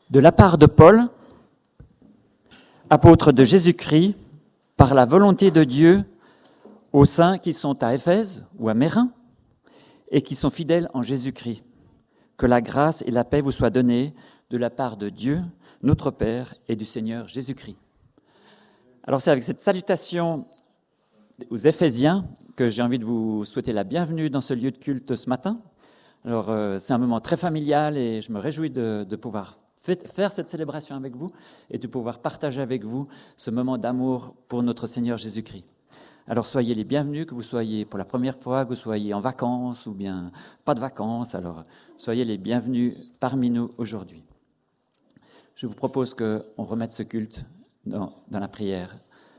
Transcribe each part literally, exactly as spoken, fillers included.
De la part de Paul, apôtre de Jésus-Christ, par la volonté de Dieu, aux saints qui sont à Éphèse ou à Mérin et qui sont fidèles en Jésus-Christ. Que la grâce et la paix vous soient données de la part de Dieu, notre Père, et du Seigneur Jésus-Christ. Alors c'est avec cette salutation aux Éphésiens que j'ai envie de vous souhaiter la bienvenue dans ce lieu de culte ce matin. Alors euh, c'est un moment très familial et je me réjouis de, de pouvoir faire cette célébration avec vous et de pouvoir partager avec vous ce moment d'amour pour notre Seigneur Jésus-Christ. Alors soyez les bienvenus, que vous soyez pour la première fois, que vous soyez en vacances ou bien pas de vacances. Alors soyez les bienvenus parmi nous aujourd'hui. Je vous propose qu'on remette ce culte dans, dans la prière.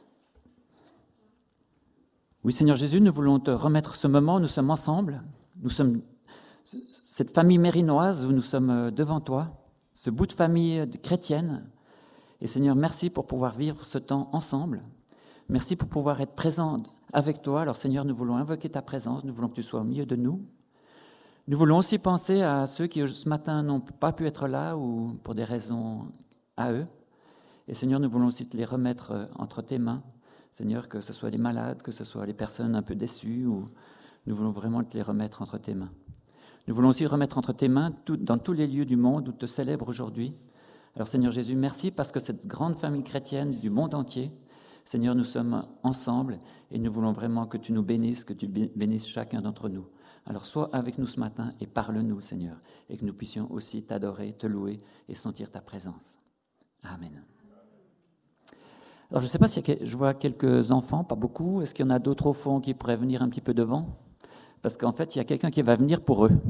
Oui, Seigneur Jésus, nous voulons te remettre ce moment, nous sommes ensemble, nous sommes cette famille mérinoise où nous sommes devant toi, ce bout de famille chrétienne. Et Seigneur, merci pour pouvoir vivre ce temps ensemble. Merci pour pouvoir être présent avec toi. Alors Seigneur, nous voulons invoquer ta présence, nous voulons que tu sois au milieu de nous. Nous voulons aussi penser à ceux qui ce matin n'ont pas pu être là ou pour des raisons à eux. Et Seigneur, nous voulons aussi te les remettre entre tes mains. Seigneur, que ce soit les malades, que ce soit les personnes un peu déçues, ou nous voulons vraiment te les remettre entre tes mains. Nous voulons aussi remettre entre tes mains tout, dans tous les lieux du monde où te célèbre aujourd'hui. Alors Seigneur Jésus, merci parce que cette grande famille chrétienne du monde entier, Seigneur, nous sommes ensemble et nous voulons vraiment que tu nous bénisses, que tu bénisses chacun d'entre nous. Alors sois avec nous ce matin et parle-nous, Seigneur, et que nous puissions aussi t'adorer, te louer et sentir ta présence. Amen. Alors je ne sais pas si je vois quelques enfants, pas beaucoup. Est-ce qu'il y en a d'autres au fond qui pourraient venir un petit peu devant ? Parce qu'en fait, il y a quelqu'un qui va venir pour eux.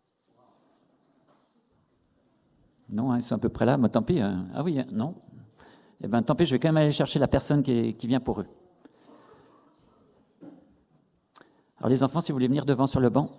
Non, hein, ils sont à peu près là. Mais tant pis. Hein. Ah oui, hein, non. Eh bien, tant pis, je vais quand même aller chercher la personne qui, est, qui vient pour eux. Alors les enfants, si vous voulez venir devant sur le banc.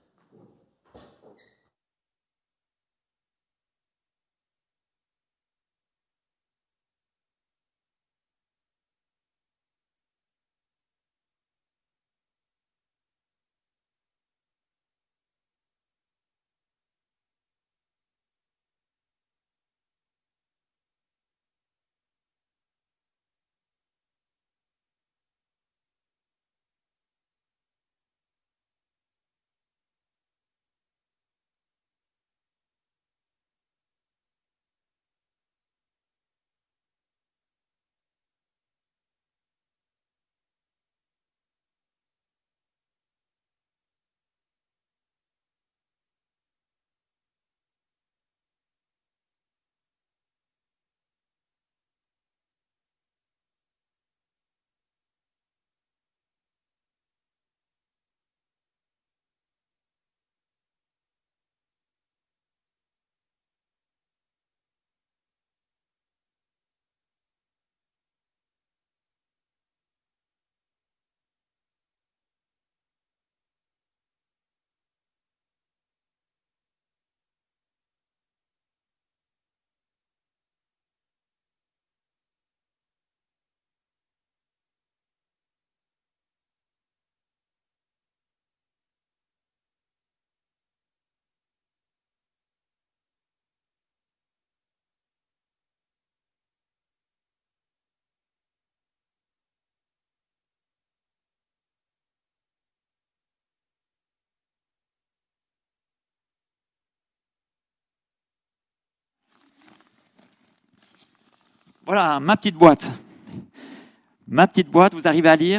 Voilà, ma petite boîte. Ma petite boîte, vous arrivez à lire ?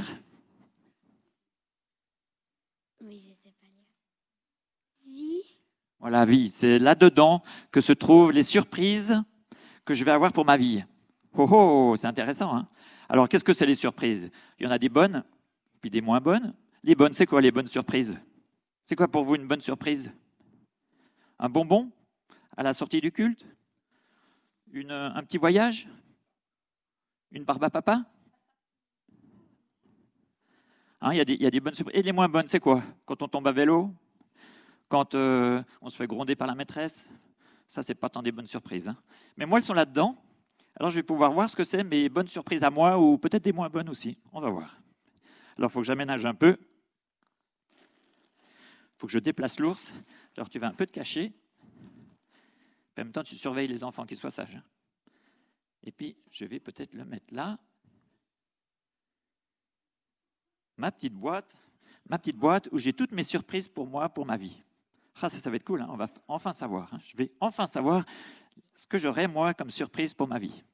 Oui, je sais pas lire. Vie. Voilà, vie. C'est là-dedans que se trouvent les surprises que je vais avoir pour ma vie. Oh oh, c'est intéressant, hein ? Alors, qu'est-ce que c'est les surprises ? Il y en a des bonnes, puis des moins bonnes. Les bonnes, c'est quoi les bonnes surprises ? C'est quoi pour vous une bonne surprise ? Un bonbon à la sortie du culte ? Une, un petit voyage ? Une barbe à papa ? Hein, il y a des, il y a des bonnes surprises. Et les moins bonnes, c'est quoi ? Quand on tombe à vélo ? Quand euh, on se fait gronder par la maîtresse ? Ça, c'est pas tant des bonnes surprises. Hein. Mais moi, elles sont là-dedans. Alors, je vais pouvoir voir ce que c'est mes bonnes surprises à moi ou peut-être des moins bonnes aussi. On va voir. Alors, il faut que j'aménage un peu. Il faut que je déplace l'ours. Alors, tu vas un peu te cacher. Puis en même temps, tu surveilles les enfants, qu'ils soient sages. Et puis, je vais peut-être le mettre là. Ma petite boîte, ma petite boîte où j'ai toutes mes surprises pour moi, pour ma vie. Ah, ça, ça va être cool, hein. On va enfin savoir. Hein. Je vais enfin savoir ce que j'aurai, moi, comme surprise pour ma vie.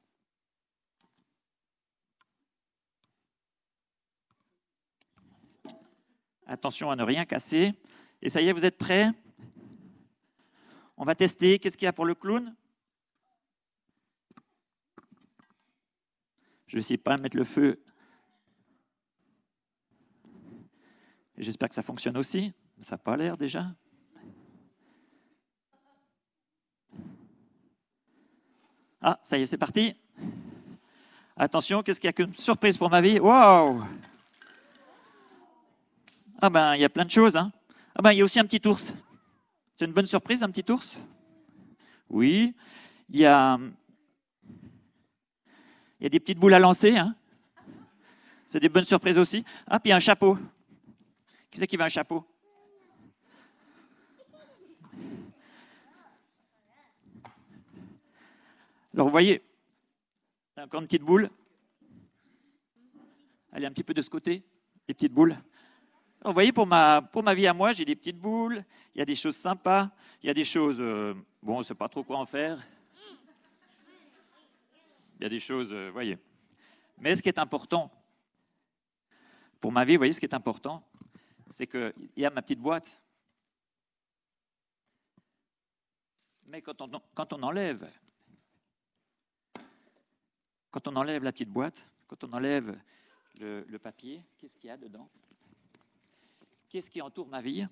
Attention à ne rien casser. Et ça y est, vous êtes prêts? On va tester. Qu'est-ce qu'il y a pour le clown? Je vais essayer de ne pas mettre le feu. J'espère que ça fonctionne aussi. Ça n'a pas l'air déjà. Ah, ça y est, c'est parti. Attention, qu'est-ce qu'il y a comme surprise pour ma vie? Waouh! Ah ben, il y a plein de choses. Hein. Ah ben, il y a aussi un petit ours. C'est une bonne surprise, un petit ours? Oui. Il y a, il y a des petites boules à lancer. Hein. C'est des bonnes surprises aussi. Ah, puis il y a un chapeau. Qui c'est qui veut un chapeau? Alors, vous voyez, il y a encore une petite boule. Elle est un petit peu de ce côté, les petites boules. Alors, vous voyez, pour ma, pour ma vie à moi, j'ai des petites boules. Il y a des choses sympas. Il y a des choses, euh, bon, on ne sait pas trop quoi en faire. Il y a des choses, euh, vous voyez. Mais ce qui est important, pour ma vie, vous voyez, ce qui est important, c'est qu'il y a ma petite boîte. Mais quand on, quand on enlève, quand on enlève la petite boîte, quand on enlève le, le papier, qu'est-ce qu'il y a dedans? Qu'est-ce qui entoure ma vie?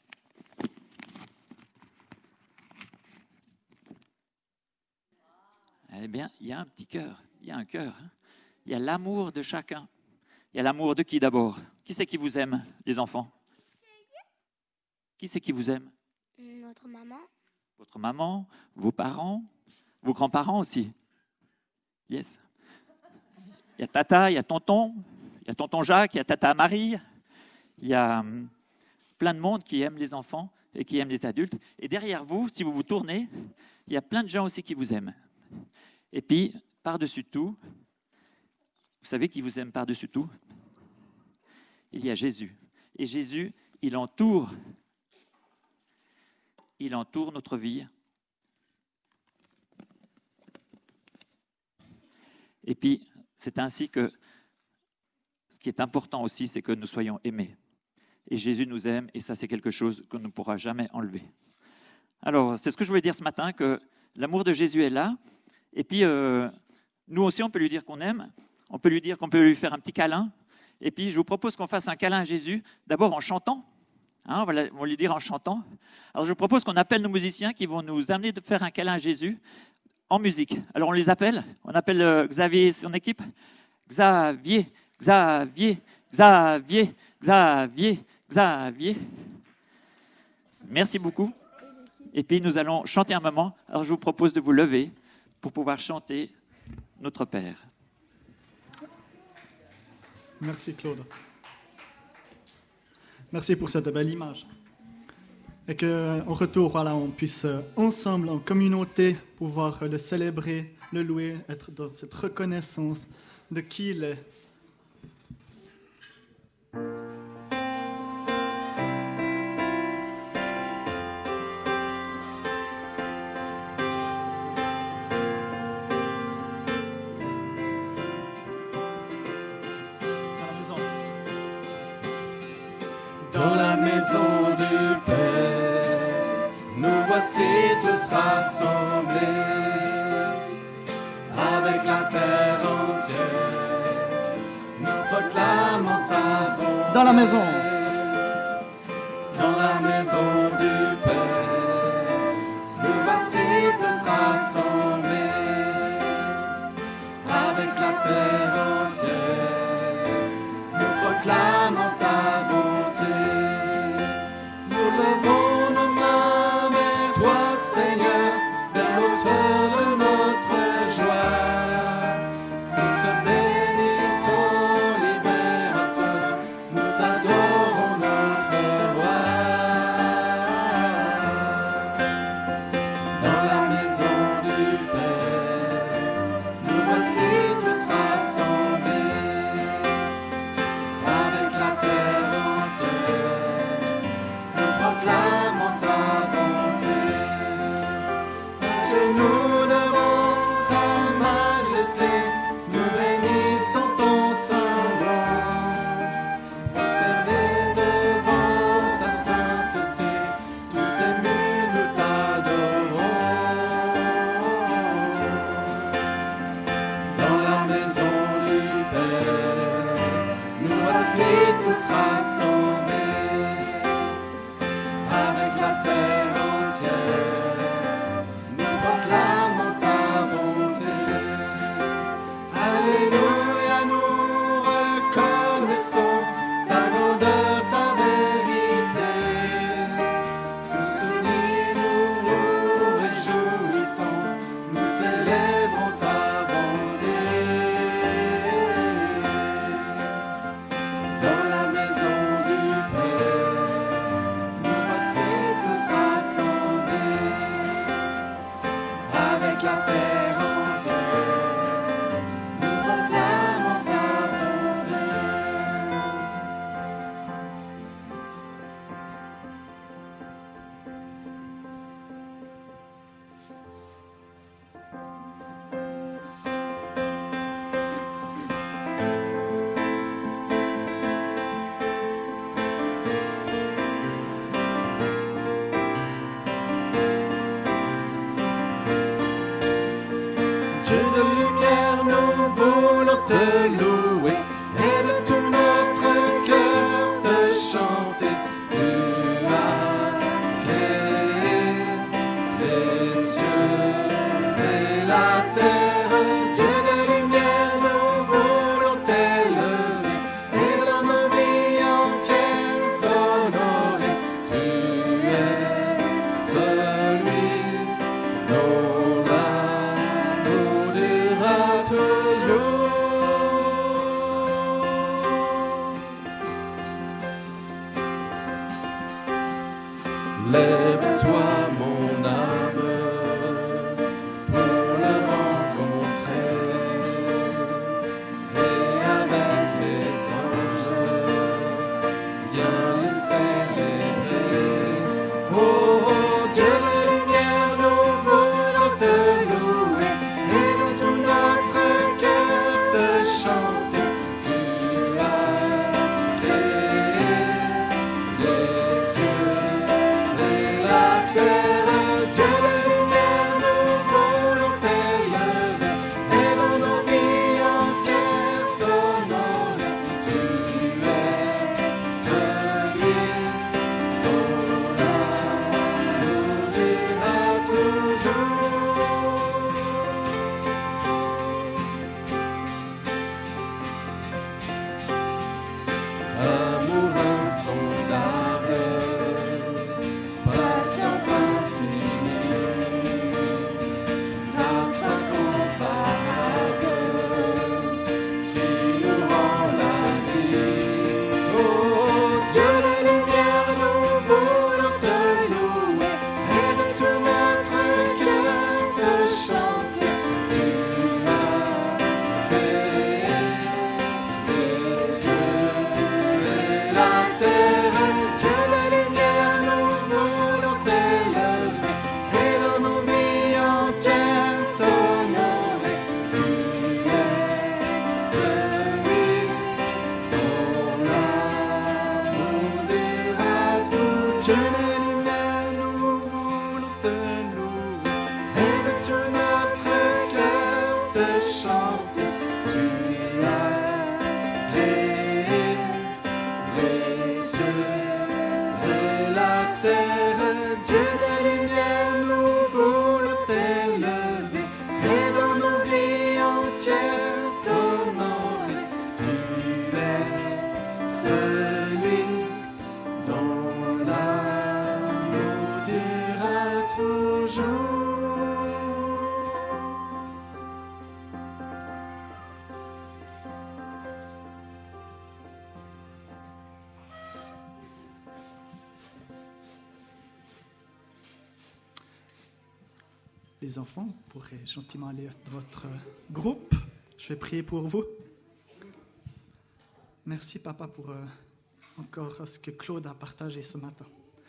Eh bien, il y a un petit cœur, il y a un cœur. Il y a l'amour de chacun. Il y a l'amour de qui d'abord? Qui c'est qui vous aime, les enfants? Qui c'est qui vous aime? Notre maman. Votre maman, vos parents, vos grands-parents aussi. Yes. Il y a tata, il y a tonton, il y a tonton Jacques, il y a tata Marie. Il y a plein de monde qui aime les enfants et qui aime les adultes. Et derrière vous, si vous vous tournez, il y a plein de gens aussi qui vous aiment. Et puis, par-dessus tout, vous savez qui vous aime par-dessus tout? Il y a Jésus. Et Jésus, il entoure, il entoure notre vie. Et puis, c'est ainsi que ce qui est important aussi, c'est que nous soyons aimés. Et Jésus nous aime, et ça, c'est quelque chose qu'on ne pourra jamais enlever. Alors, c'est ce que je voulais dire ce matin, que l'amour de Jésus est là. Et puis, euh, nous aussi, on peut lui dire qu'on aime. On peut lui dire qu'on peut lui faire un petit câlin. Et puis, je vous propose qu'on fasse un câlin à Jésus, d'abord en chantant. Hein, on, va la, on va lui dire en chantant. Alors, je propose qu'on appelle nos musiciens qui vont nous amener de faire un câlin à Jésus en musique. Alors, on les appelle. On appelle euh, Xavier et son équipe. Xavier, Xavier, Xavier, Xavier, Xavier. Merci beaucoup. Et puis, nous allons chanter un moment. Alors, je vous propose de vous lever pour pouvoir chanter Notre Père. Merci Claude. Merci pour cette belle image. Et qu'au retour, voilà, on puisse ensemble, en communauté, pouvoir le célébrer, le louer, être dans cette reconnaissance de qui il est. Dans la maison du Père, nous voici tous rassemblés, avec la terre entière, nous proclamons ta bonté. Dans la maison. Dans la maison du Père, nous voici tous rassemblés, avec la terre entière, nous proclamons ta bonté. Nous levons nos mains vers toi, Seigneur, vers l'auteur de notre joie. Nous te bénissons, libérateur, nous t'adorons, notre roi. Dans la maison te louer et de tout notre cœur te chanter. Tu as créé les cieux et la terre, Dieu de lumière, nous voulons t'élever et dans nos vies entières t'honorer. Tu es celui dont l'amour durera toujours. Lève-toi, mon âme, pour le rencontrer, et avec les anges, viens le célébrer. Oh, oh, Dieu de lumière, nous voulons te louer, et de tout notre cœur te chanter. Tu as créé les cieux et la terre, Dieu de lumière, nous voulons t'élever et dans nos vies entières t'honorer. Tu es celui dont l'amour durera toujours. Amour insondable, patience infinie, grâce incomparable, qui nous rend la vie. Oh, Dieu de lumière, nous voulons te louer et de tout notre cœur te chanter. Tu as créé les cieux et la terre, Dieu de lumière, nous voulons t'élever et dans nos vies entières t'honorer. Tu es celui dont l'amour durera toujours. Dieu de lumière, nous voulons te louer et de tout notre cœur te chanter. Tu as créé les cieux et la terre, Dieu de lumière, nous voulons t'élever et dans nos vies entières t'honorer. Tu es celui dont l'amour durera toujours. Les enfants, vous pourrez gentiment aller dans votre groupe. Je vais prier pour vous. Merci, Papa, pour euh, encore ce que Claude a partagé ce matin.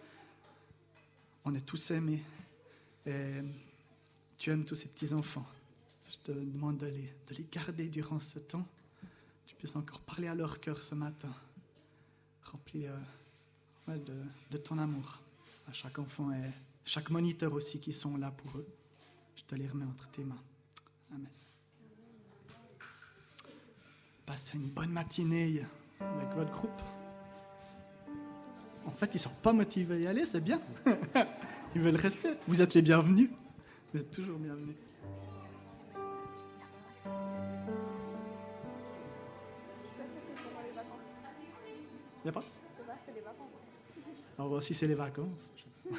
On est tous aimés et tu aimes tous ces petits-enfants. Je te demande de les, de les garder durant ce temps. Tu puisses encore parler à leur cœur ce matin. Rempli euh, ouais, de, de ton amour à chaque enfant et chaque moniteur aussi qui sont là pour eux. Je te les remets entre tes mains. Amen. Passez une bonne matinée avec votre groupe. En fait, ils ne sont pas motivés à y aller, c'est bien. Ils veulent rester. Vous êtes les bienvenus. Vous êtes toujours bienvenus. Je suis pas sûre que pendant les vacances. Il n'y a pas? Je sais pas, c'est les vacances. Alors, voici, c'est les vacances.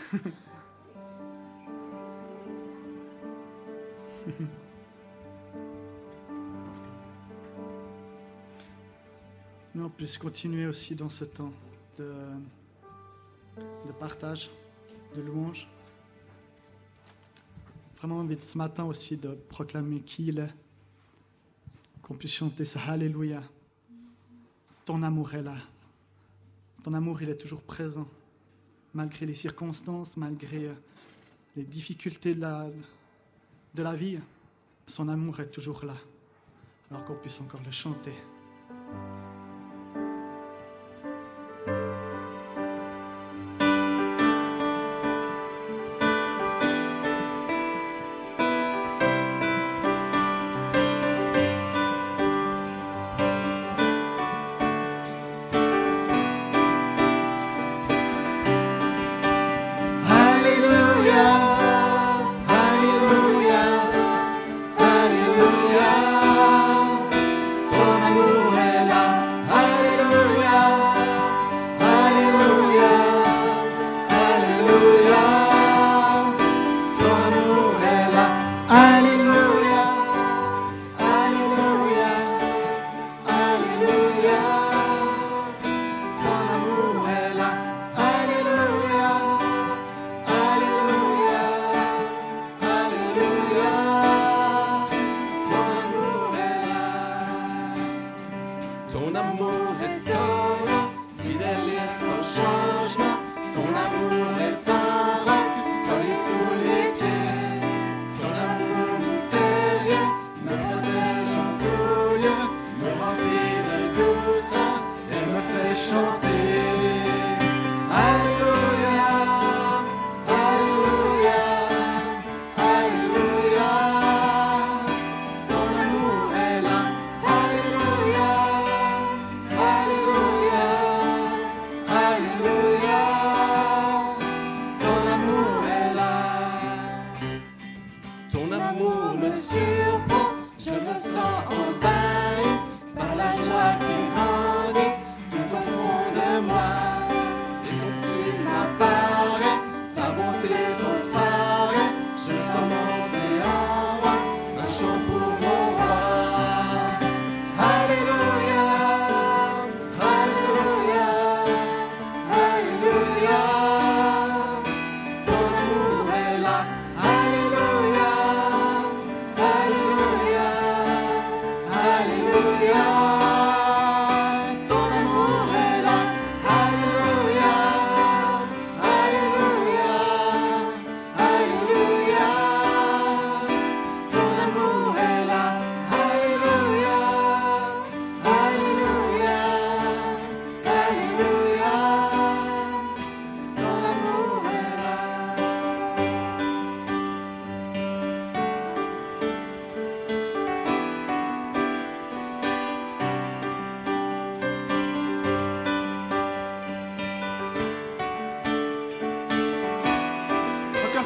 Nous, on puisse continuer aussi dans ce temps de, de partage, de louange. Vraiment envie ce matin aussi de proclamer qui il est, qu'on puisse chanter ce Alléluia. Ton amour est là. Ton amour, il est toujours présent, malgré les circonstances, malgré les difficultés de la, de la vie. Son amour est toujours là, alors qu'on puisse encore le chanter.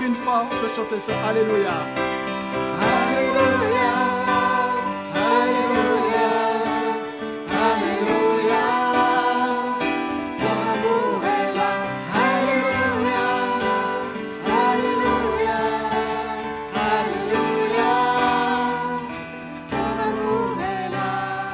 une fois, on peut chanter ce Alléluia. Alléluia, Alléluia, Alléluia, ton amour est là. Alléluia, Alléluia, Alléluia, ton amour est là.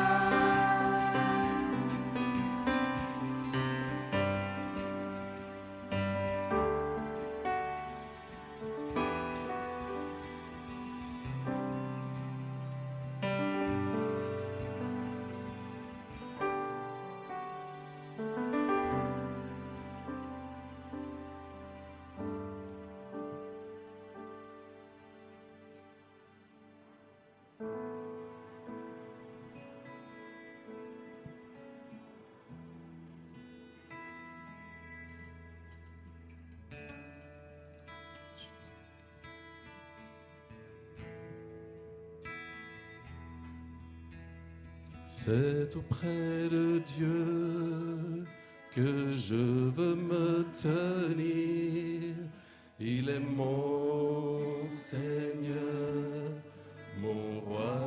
C'est auprès de Dieu que je veux me tenir. Il est mon Seigneur, mon roi.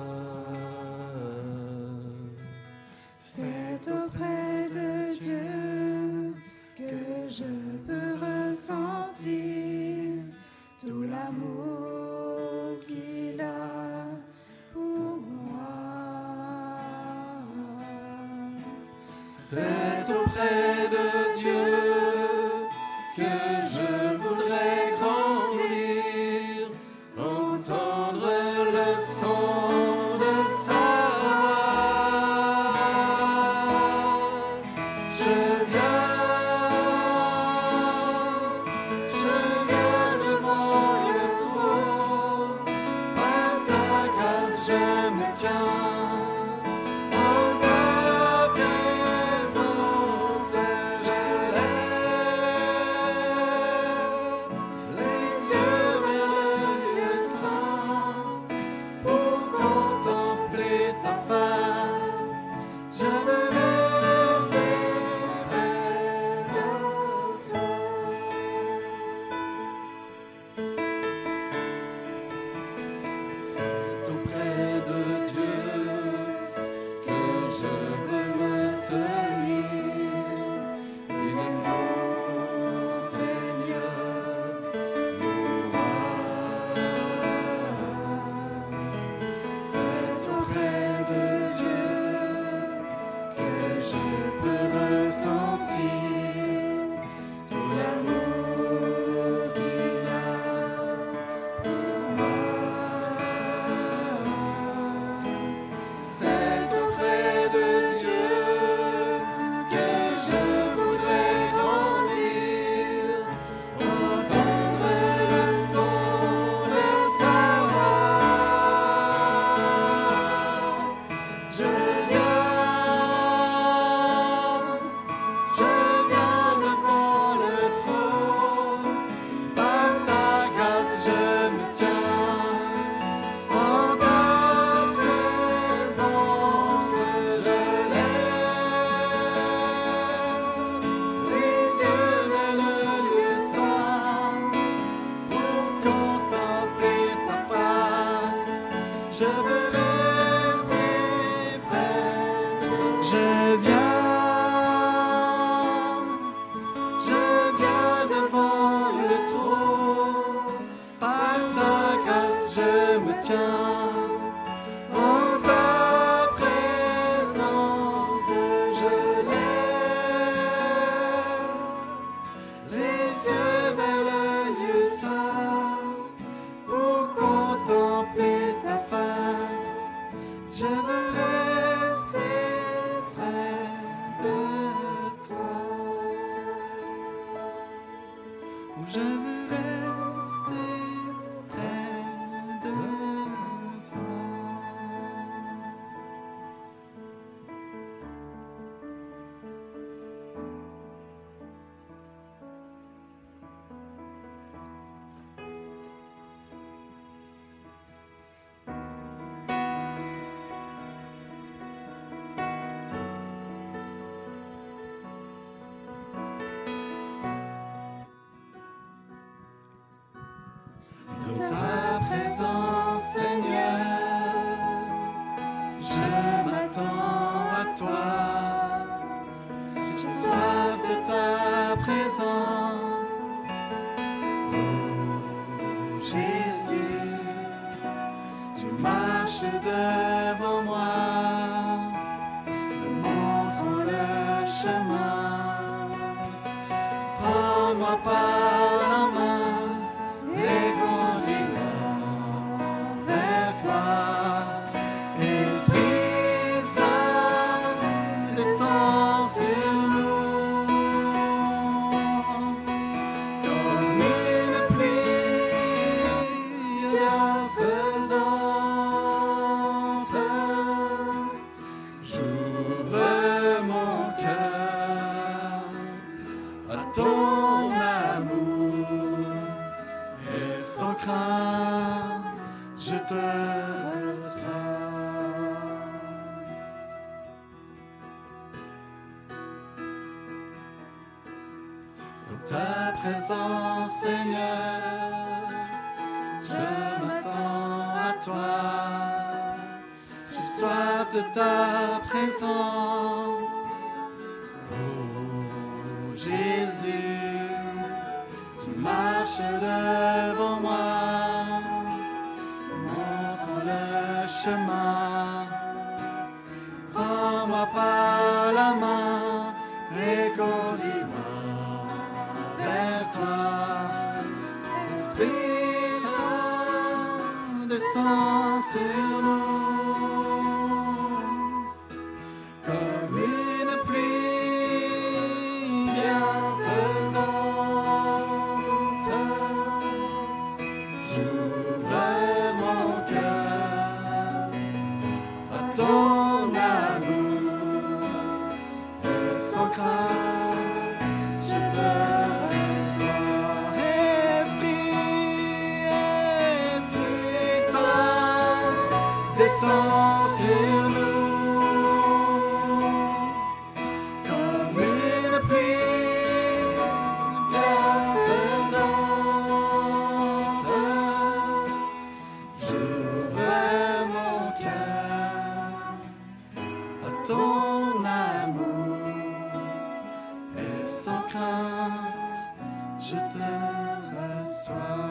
C'est auprès de Dieu que je peux ressentir tout l'amour qu'il a pour moi. C'est auprès de Dieu que je voudrais grandir, entendre le son de sa voix. Je viens, je viens devant le trône, par ta grâce je me tiens. devant moi, me montrant le chemin. Prends-moi par la main et conduis-moi vers toi. Esprit Saint, descends sur nous comme une pluie bienfaisante. J'ouvre mon cœur à ton amour et sans crainte je te reçois. Dans ta présence, Seigneur, je m'attends à toi. J'ai soif de ta présence. Oh Jésus, tu marches devant moi, me montrant le chemin. Prends-moi par la main et conduis-moi vers toi. Esprit Saint, descends sur nous comme une pluie bienfaisante. J'ouvre mon cœur à ton amour et sans crainte je te reçois. Esprit, Esprit Saint, descends sur nous comme une pluie bienfaisante. J'ouvre mon cœur à ton amour et sans crainte je te reçois.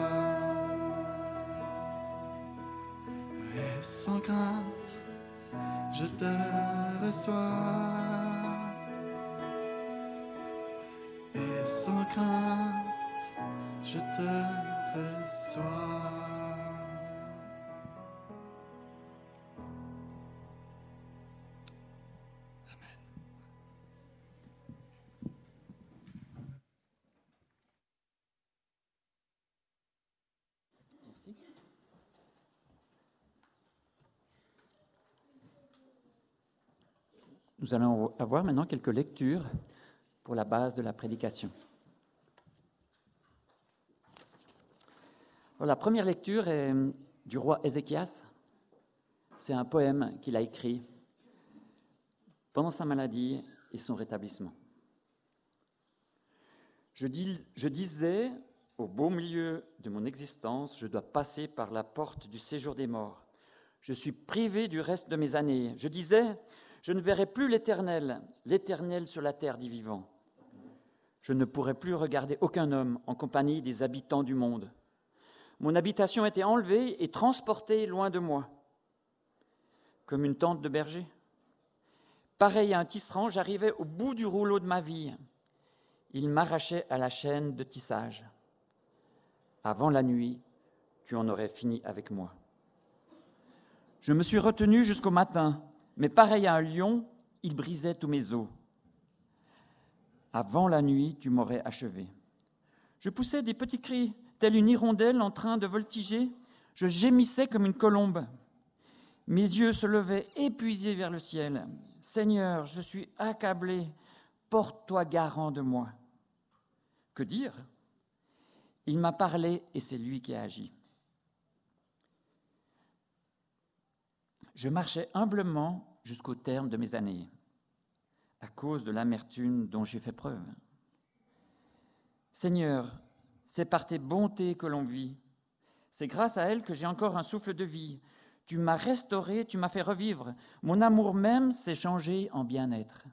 Et sans crainte je te reçois. Et sans crainte je te reçois. Merci. Nous allons avoir maintenant quelques lectures pour la base de la prédication. Alors, la première lecture est du roi Ézéchias. C'est un poème qu'il a écrit pendant sa maladie et son rétablissement. Je, dis, je disais, au beau milieu de mon existence, je dois passer par la porte du séjour des morts. Je suis privé du reste de mes années. Je disais, je ne verrai plus l'Éternel, l'Éternel sur la terre des vivants. Je ne pourrai plus regarder aucun homme en compagnie des habitants du monde. Mon habitation était enlevée et transportée loin de moi, comme une tente de berger. Pareil à un tisserand, j'arrivais au bout du rouleau de ma vie. Il m'arrachait à la chaîne de tissage. Avant la nuit, tu en aurais fini avec moi. Je me suis retenu jusqu'au matin, mais pareil à un lion, il brisait tous mes os. Avant la nuit, tu m'aurais achevé. Je poussais des petits cris, telle une hirondelle en train de voltiger. Je gémissais comme une colombe. Mes yeux se levaient épuisés vers le ciel. Seigneur, je suis accablé, porte-toi garant de moi. Que dire ? Il m'a parlé et c'est lui qui a agi. Je marchais humblement jusqu'au terme de mes années, à cause de l'amertume dont j'ai fait preuve. Seigneur, c'est par tes bontés que l'on vit. C'est grâce à elles que j'ai encore un souffle de vie. Tu m'as restauré, tu m'as fait revivre. Mon amour même s'est changé en bien-être.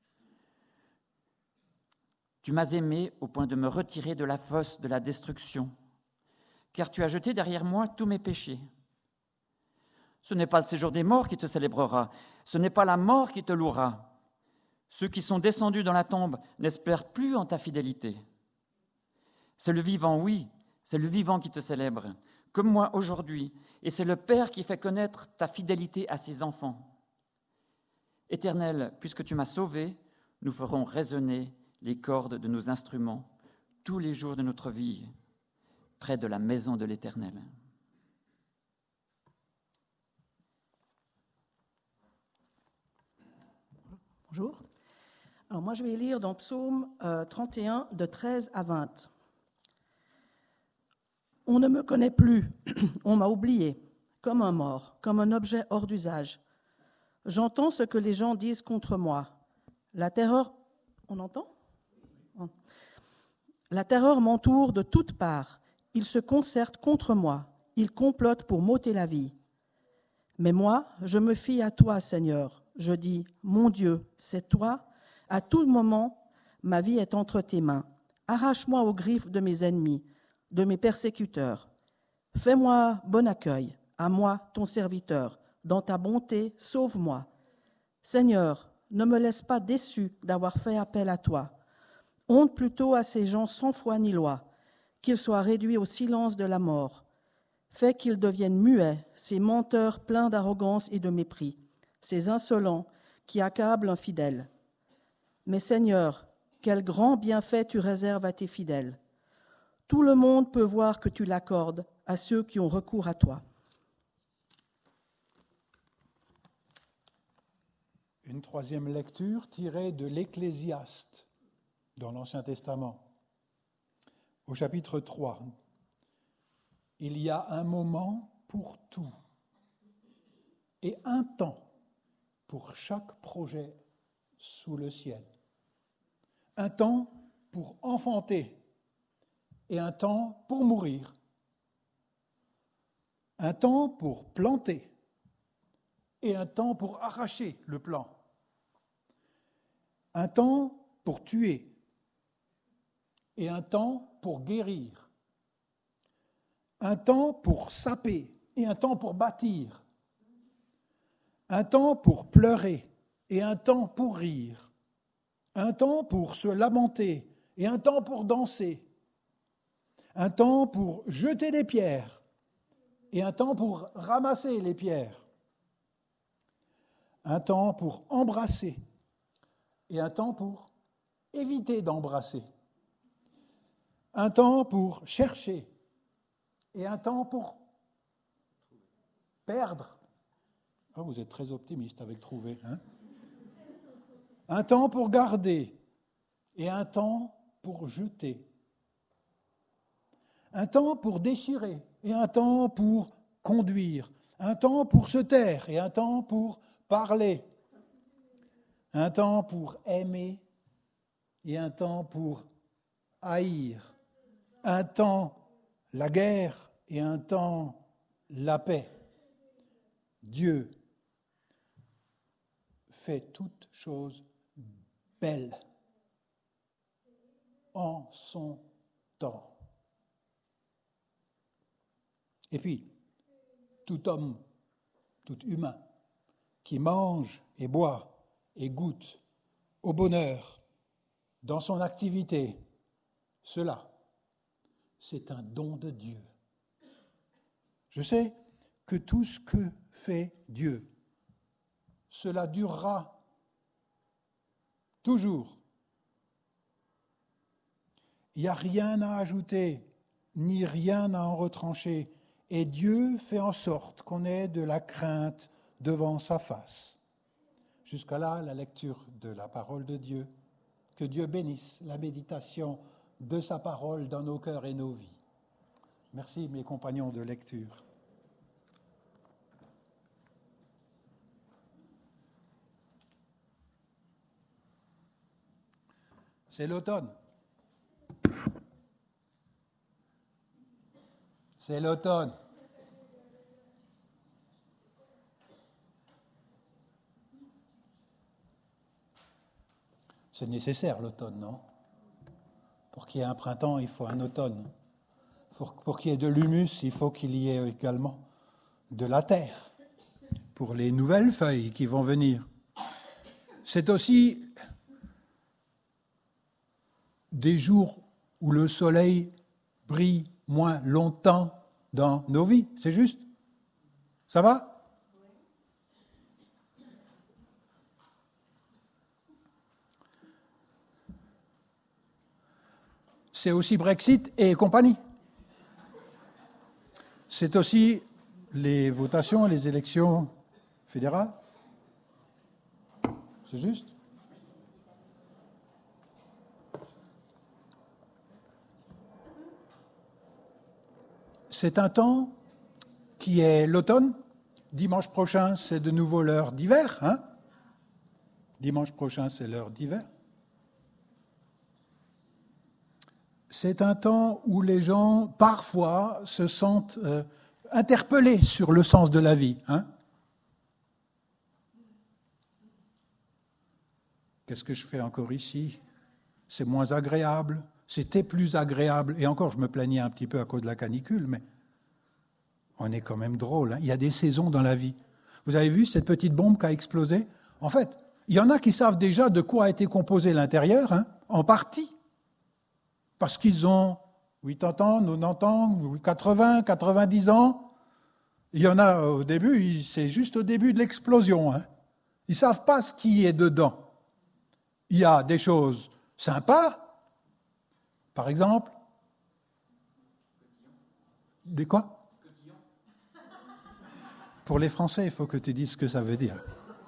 Tu m'as aimé au point de me retirer de la fosse de la destruction, car tu as jeté derrière moi tous mes péchés. Ce n'est pas le séjour des morts qui te célébrera, ce n'est pas la mort qui te louera. Ceux qui sont descendus dans la tombe n'espèrent plus en ta fidélité. C'est le vivant, oui, c'est le vivant qui te célèbre, comme moi aujourd'hui, et c'est le Père qui fait connaître ta fidélité à ses enfants. Éternel, puisque tu m'as sauvé, nous ferons résonner les cordes de nos instruments tous les jours de notre vie, près de la maison de l'Éternel. Bonjour. Alors moi, je vais lire dans Psaume euh, trente et un, de treize à vingt. « On ne me connaît plus, on m'a oublié, comme un mort, comme un objet hors d'usage. J'entends ce que les gens disent contre moi. La terreur... » On entend ? « La terreur m'entoure de toutes parts. Ils se concertent contre moi. Ils complotent pour m'ôter la vie. Mais moi, je me fie à toi, Seigneur. Je dis, mon Dieu, c'est toi. À tout moment, ma vie est entre tes mains. Arrache-moi aux griffes de mes ennemis, de mes persécuteurs. Fais-moi bon accueil, à moi, ton serviteur. Dans ta bonté, sauve-moi. Seigneur, ne me laisse pas déçu d'avoir fait appel à toi. Honte plutôt à ces gens sans foi ni loi, qu'ils soient réduits au silence de la mort. Fais qu'ils deviennent muets, ces menteurs pleins d'arrogance et de mépris, ces insolents qui accablent un fidèle. Mais Seigneur, quel grand bienfait tu réserves à tes fidèles. Tout le monde peut voir que tu l'accordes à ceux qui ont recours à toi. Une troisième lecture tirée de l'Ecclésiaste dans l'Ancien Testament. Au chapitre trois, il y a un moment pour tout et un temps pour chaque projet sous le ciel. Un temps pour enfanter et un temps pour mourir. Un temps pour planter et un temps pour arracher le plant. Un temps pour tuer et un temps pour guérir. Un temps pour saper et un temps pour bâtir. Un temps pour pleurer et un temps pour rire. Un temps pour se lamenter et un temps pour danser. Un temps pour jeter des pierres et un temps pour ramasser les pierres. Un temps pour embrasser et un temps pour éviter d'embrasser. Un temps pour chercher et un temps pour perdre. Oh, vous êtes très optimiste avec trouver, hein ? Un temps pour garder et un temps pour jeter. Un temps pour déchirer et un temps pour conduire. Un temps pour se taire et un temps pour parler. Un temps pour aimer et un temps pour haïr. Un temps la guerre et un temps la paix. Dieu fait toutes choses belles en son temps. Et puis, tout homme, tout humain, qui mange et boit et goûte au bonheur dans son activité, cela, c'est un don de Dieu. Je sais que tout ce que fait Dieu, cela durera toujours. Il n'y a rien à ajouter, ni rien à en retrancher. Et Dieu fait en sorte qu'on ait de la crainte devant sa face. Jusqu'à là, la lecture de la parole de Dieu. Que Dieu bénisse la méditation de sa parole dans nos cœurs et nos vies. Merci, mes compagnons de lecture. C'est l'automne. C'est l'automne. C'est nécessaire l'automne, non ? Pour qu'il y ait un printemps, il faut un automne. Pour, pour qu'il y ait de l'humus, il faut qu'il y ait également de la terre. pour les nouvelles feuilles qui vont venir. C'est aussi des jours où le soleil brille moins longtemps dans nos vies, c'est juste? Ça va? C'est aussi Brexit et compagnie. C'est aussi les votations, les élections fédérales. C'est juste? C'est un temps qui est l'automne. Dimanche prochain, c'est de nouveau l'heure d'hiver. Hein? Dimanche prochain, c'est l'heure d'hiver. C'est un temps où les gens, parfois, se sentent euh, interpellés sur le sens de la vie. Hein? Qu'est-ce que je fais encore ici? C'est moins agréable. C'était plus agréable. Et encore, je me plaignais un petit peu à cause de la canicule, mais on est quand même drôle. Hein? Il y a des saisons dans la vie. Vous avez vu cette petite bombe qui a explosé? En fait, il y en a qui savent déjà de quoi a été composé l'intérieur, hein, en partie. Parce qu'ils ont quatre-vingts ans, quatre-vingt-dix ans, quatre-vingts, quatre-vingt-dix ans. Il y en a au début, c'est juste au début de l'explosion. Hein. Ils ne savent pas ce qui est dedans. Il y a des choses sympas, par exemple. Des quoi? Pour les Français, il faut que tu dises ce que ça veut dire.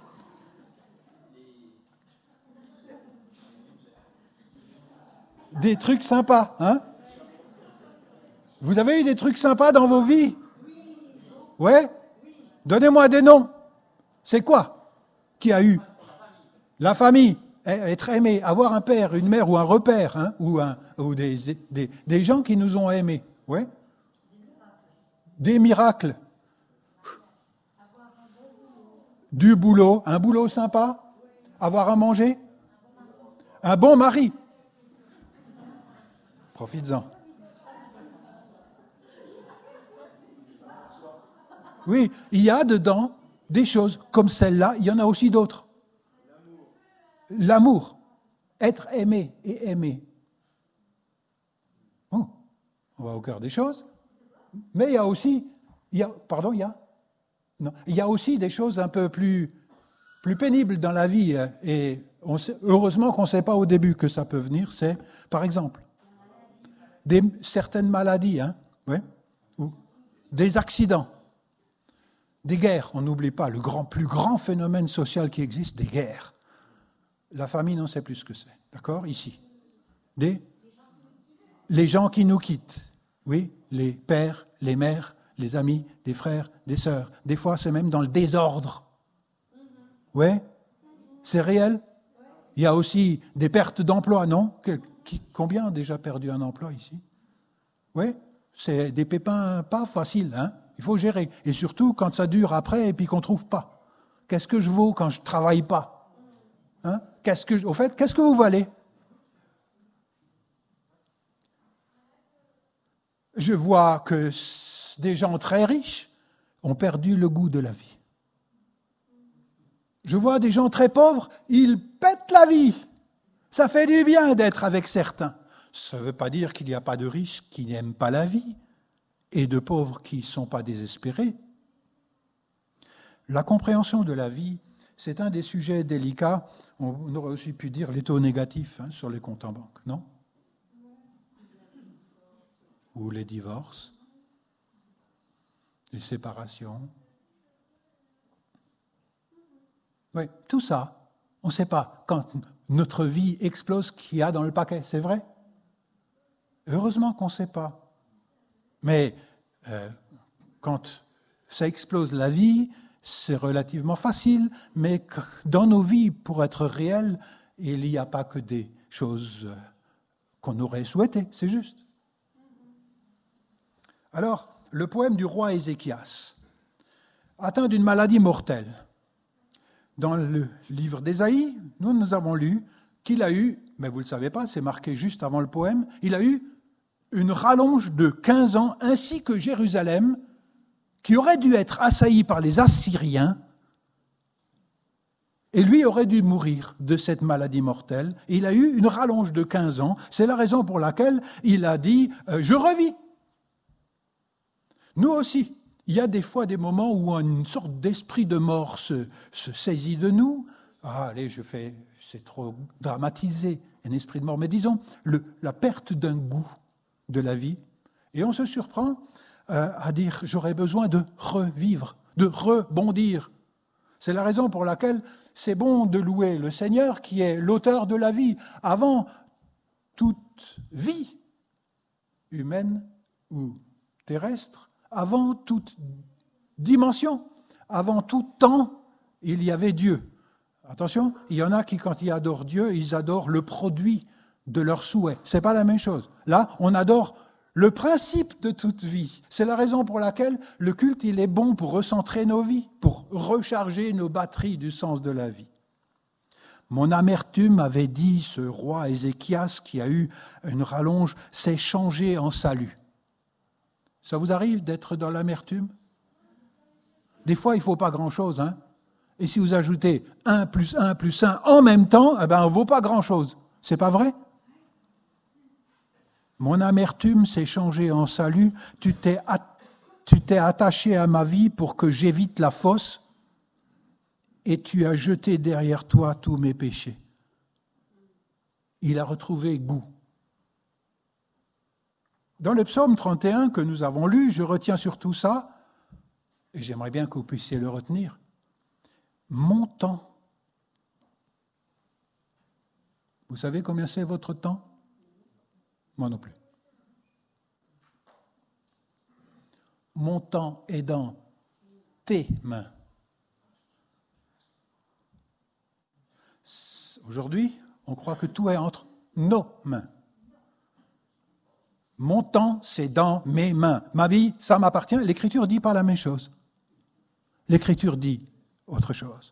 Des trucs sympas, hein? Vous avez eu des trucs sympas dans vos vies? Ouais? Donnez-moi des noms. C'est quoi qui a eu? La famille. Être aimé, avoir un père, une mère ou un repère, hein? ou, un, ou des, des, des gens qui nous ont aimés. Ouais? Des miracles. Du boulot, un boulot sympa. Avoir à manger. Un bon mari. Profites-en. Oui, il y a dedans des choses comme celle-là, il y en a aussi d'autres. L'amour, être aimé et aimé. Oh, on va au cœur des choses. Mais il y a aussi, il y a, pardon, il y a, non, il y a aussi des choses un peu plus, plus pénibles dans la vie. Et on sait, heureusement qu'on ne sait pas au début que ça peut venir. C'est, par exemple, des, certaines maladies, hein, ouais, ou des accidents, des guerres. On n'oublie pas le grand, plus grand phénomène social qui existe, des guerres. La famille n'en sait plus ce que c'est, d'accord, ici. Des, les gens qui nous quittent, oui, les pères, les mères, les amis, des frères, des sœurs. Des fois, c'est même dans le désordre. Oui, c'est réel. Il y a aussi des pertes d'emploi, non? Qui, combien ont déjà perdu un emploi ici? Oui, c'est des pépins pas faciles, hein? Il faut gérer. Et surtout quand ça dure après et puis qu'on ne trouve pas. Qu'est-ce que je vaux quand je ne travaille pas? Hein? Qu'est-ce que, au fait, qu'est-ce que vous valez? Je vois que des gens très riches ont perdu le goût de la vie. Je vois des gens très pauvres, ils pètent la vie. Ça fait du bien d'être avec certains. Ça ne veut pas dire qu'il n'y a pas de riches qui n'aiment pas la vie et de pauvres qui ne sont pas désespérés. La compréhension de la vie, c'est un des sujets délicats. On aurait aussi pu dire les taux négatifs hein, sur les comptes en banque, non? Ou les divorces, les séparations. Oui, tout ça, on ne sait pas. Quand notre vie explose, ce qu'il y a dans le paquet, c'est vrai? Heureusement qu'on ne sait pas. Mais euh, quand ça explose la vie, c'est relativement facile, mais dans nos vies, pour être réel, il n'y a pas que des choses qu'on aurait souhaitées, c'est juste. Alors, le poème du roi Ézéchias, atteint d'une maladie mortelle. Dans le livre d'Ésaïe, nous, nous avons lu qu'il a eu, mais vous ne le savez pas, c'est marqué juste avant le poème, il a eu une rallonge de quinze ans, ainsi que Jérusalem, qui aurait dû être assaillie par les Assyriens Et lui aurait dû mourir de cette maladie mortelle. Et il a eu une rallonge de quinze ans. C'est la raison pour laquelle il a dit euh, « Je revis ». Nous aussi, il y a des fois des moments où une sorte d'esprit de mort se, se saisit de nous. Ah, allez, je fais, c'est trop dramatisé, un esprit de mort. Mais disons, le, la perte d'un goût de la vie. Et on se surprend euh, à dire « J'aurais besoin de revivre, de rebondir ». C'est la raison pour laquelle c'est bon de louer le Seigneur qui est l'auteur de la vie. Avant toute vie humaine ou terrestre, avant toute dimension, avant tout temps, il y avait Dieu. Attention, il y en a qui, quand ils adorent Dieu, ils adorent le produit de leur souhait. C'est pas la même chose. Là, on adore le principe de toute vie. C'est la raison pour laquelle le culte, il est bon pour recentrer nos vies, pour recharger nos batteries du sens de la vie. Mon amertume, avait dit ce roi Ézéchias qui a eu une rallonge, s'est changé en salut. Ça vous arrive d'être dans l'amertume ? Des fois, il ne faut pas grand-chose, hein ? Et si vous ajoutez un plus un plus un en même temps, eh ben, on ne vaut pas grand-chose. C'est pas vrai ? Mon amertume s'est changée en salut. Tu t'es, at- tu t'es attaché à ma vie pour que j'évite la fosse et tu as jeté derrière toi tous mes péchés. Il a retrouvé goût. Dans le psaume trente et un que nous avons lu, je retiens surtout ça, et j'aimerais bien que vous puissiez le retenir. Mon temps. Vous savez combien c'est votre temps ? Moi non plus. Mon temps est dans tes mains. Aujourd'hui, on croit que tout est entre nos mains. Mon temps, c'est dans mes mains. Ma vie, ça m'appartient. L'Écriture dit pas la même chose. L'Écriture dit autre chose.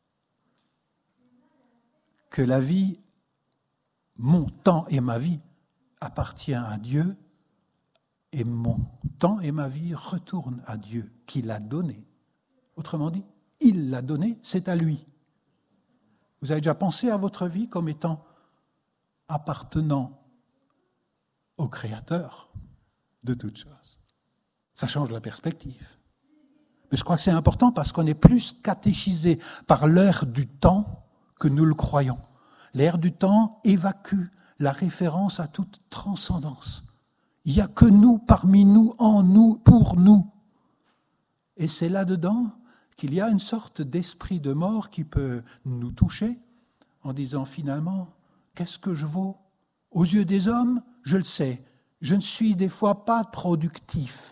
Que la vie, mon temps et ma vie, appartient à Dieu et mon temps et ma vie retournent à Dieu qui l'a donné. Autrement dit, il l'a donné, c'est à lui. Vous avez déjà pensé à votre vie comme étant appartenant au Créateur de toutes choses. Ça change la perspective. Mais je crois que c'est important parce qu'on est plus catéchisé par l'ère du temps que nous le croyons. L'ère du temps évacue la référence à toute transcendance. Il n'y a que nous, parmi nous, en nous, pour nous. Et c'est là-dedans qu'il y a une sorte d'esprit de mort qui peut nous toucher en disant finalement, qu'est-ce que je vaux ? Aux yeux des hommes, je le sais, je ne suis des fois pas productif.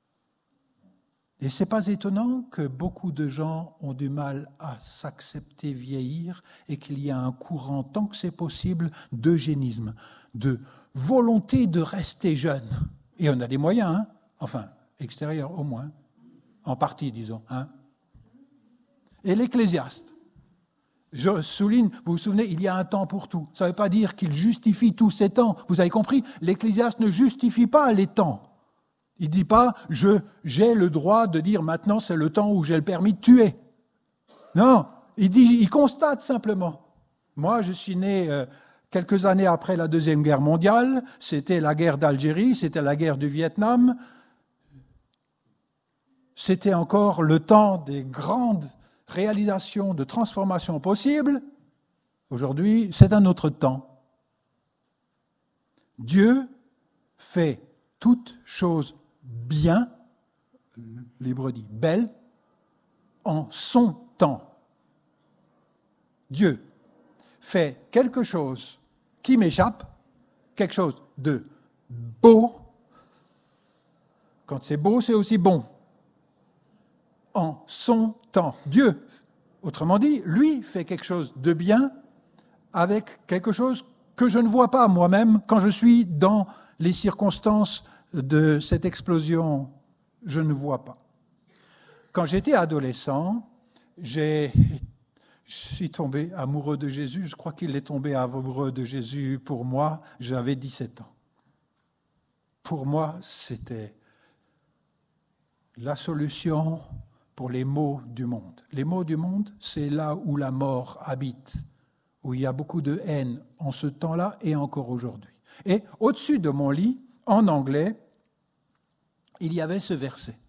Et ce n'est pas étonnant que beaucoup de gens ont du mal à s'accepter vieillir et qu'il y a un courant, tant que c'est possible, d'eugénisme, de volonté de rester jeune. Et on a des moyens, hein ? Enfin, extérieurs au moins, en partie, disons. Hein ? Et l'Ecclésiaste, je souligne, vous vous souvenez, il y a un temps pour tout. Ça ne veut pas dire qu'il justifie tous ces temps. Vous avez compris ? L'Ecclésiaste ne justifie pas les temps. Il ne dit pas « je j'ai le droit de dire maintenant c'est le temps où j'ai le permis de tuer ». Non, il dit, il constate simplement. Moi, je suis né euh, quelques années après la Deuxième Guerre mondiale, c'était la guerre d'Algérie, c'était la guerre du Vietnam. C'était encore le temps des grandes réalisations de transformation possibles. Aujourd'hui, c'est un autre temps. Dieu fait toutes choses bien, le livre dit belle, en son temps. Dieu fait quelque chose qui m'échappe, quelque chose de beau. Quand c'est beau, c'est aussi bon. En son temps. Dieu, autrement dit, lui fait quelque chose de bien avec quelque chose que je ne vois pas moi-même quand je suis dans les circonstances de cette explosion, je ne vois pas. Quand j'étais adolescent, j'ai, je suis tombé amoureux de Jésus. Je crois qu'il est tombé amoureux de Jésus pour moi. J'avais dix-sept ans. Pour moi, c'était la solution pour les maux du monde. Les maux du monde, c'est là où la mort habite, où il y a beaucoup de haine en ce temps-là et encore aujourd'hui. Et au-dessus de mon lit, en anglais, il y avait ce verset.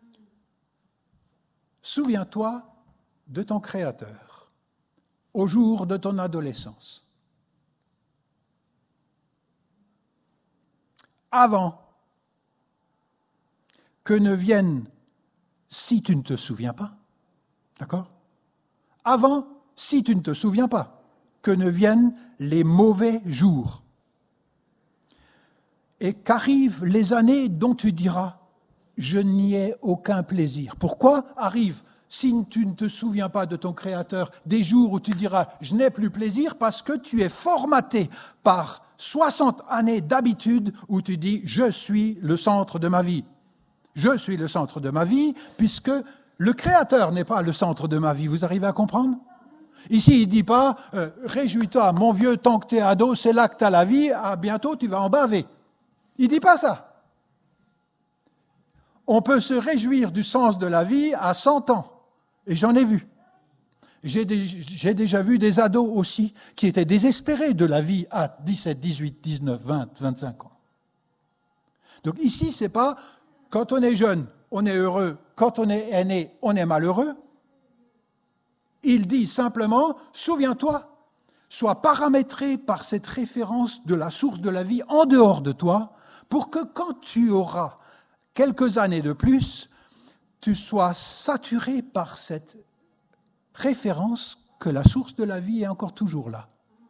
Souviens-toi de ton Créateur au jour de ton adolescence. Avant que ne vienne, si tu ne te souviens pas, d'accord ? Avant, si tu ne te souviens pas, que ne viennent les mauvais jours et qu'arrivent les années dont tu diras « je n'y ai aucun plaisir ». Pourquoi arrivent, si tu ne te souviens pas de ton Créateur, des jours où tu diras « je n'ai plus plaisir » parce que tu es formaté par soixante années d'habitude où tu dis « je suis le centre de ma vie ». Je suis le centre de ma vie puisque le Créateur n'est pas le centre de ma vie. Vous arrivez à comprendre ? Ici, il ne dit pas euh, « réjouis-toi, mon vieux, tant que tu es ado, c'est là que tu as la vie, à bientôt tu vas en baver ». Il ne dit pas ça. On peut se réjouir du sens de la vie à cent ans, et j'en ai vu. J'ai, des, j'ai déjà vu des ados aussi qui étaient désespérés de la vie à dix-sept, dix-huit, dix-neuf, vingt, vingt-cinq ans. Donc ici, ce n'est pas quand on est jeune, on est heureux, quand on est aîné, on est malheureux. Il dit simplement, souviens-toi, sois paramétré par cette référence de la source de la vie en dehors de toi, pour que quand tu auras quelques années de plus, tu sois saturé par cette référence que la source de la vie est encore toujours là.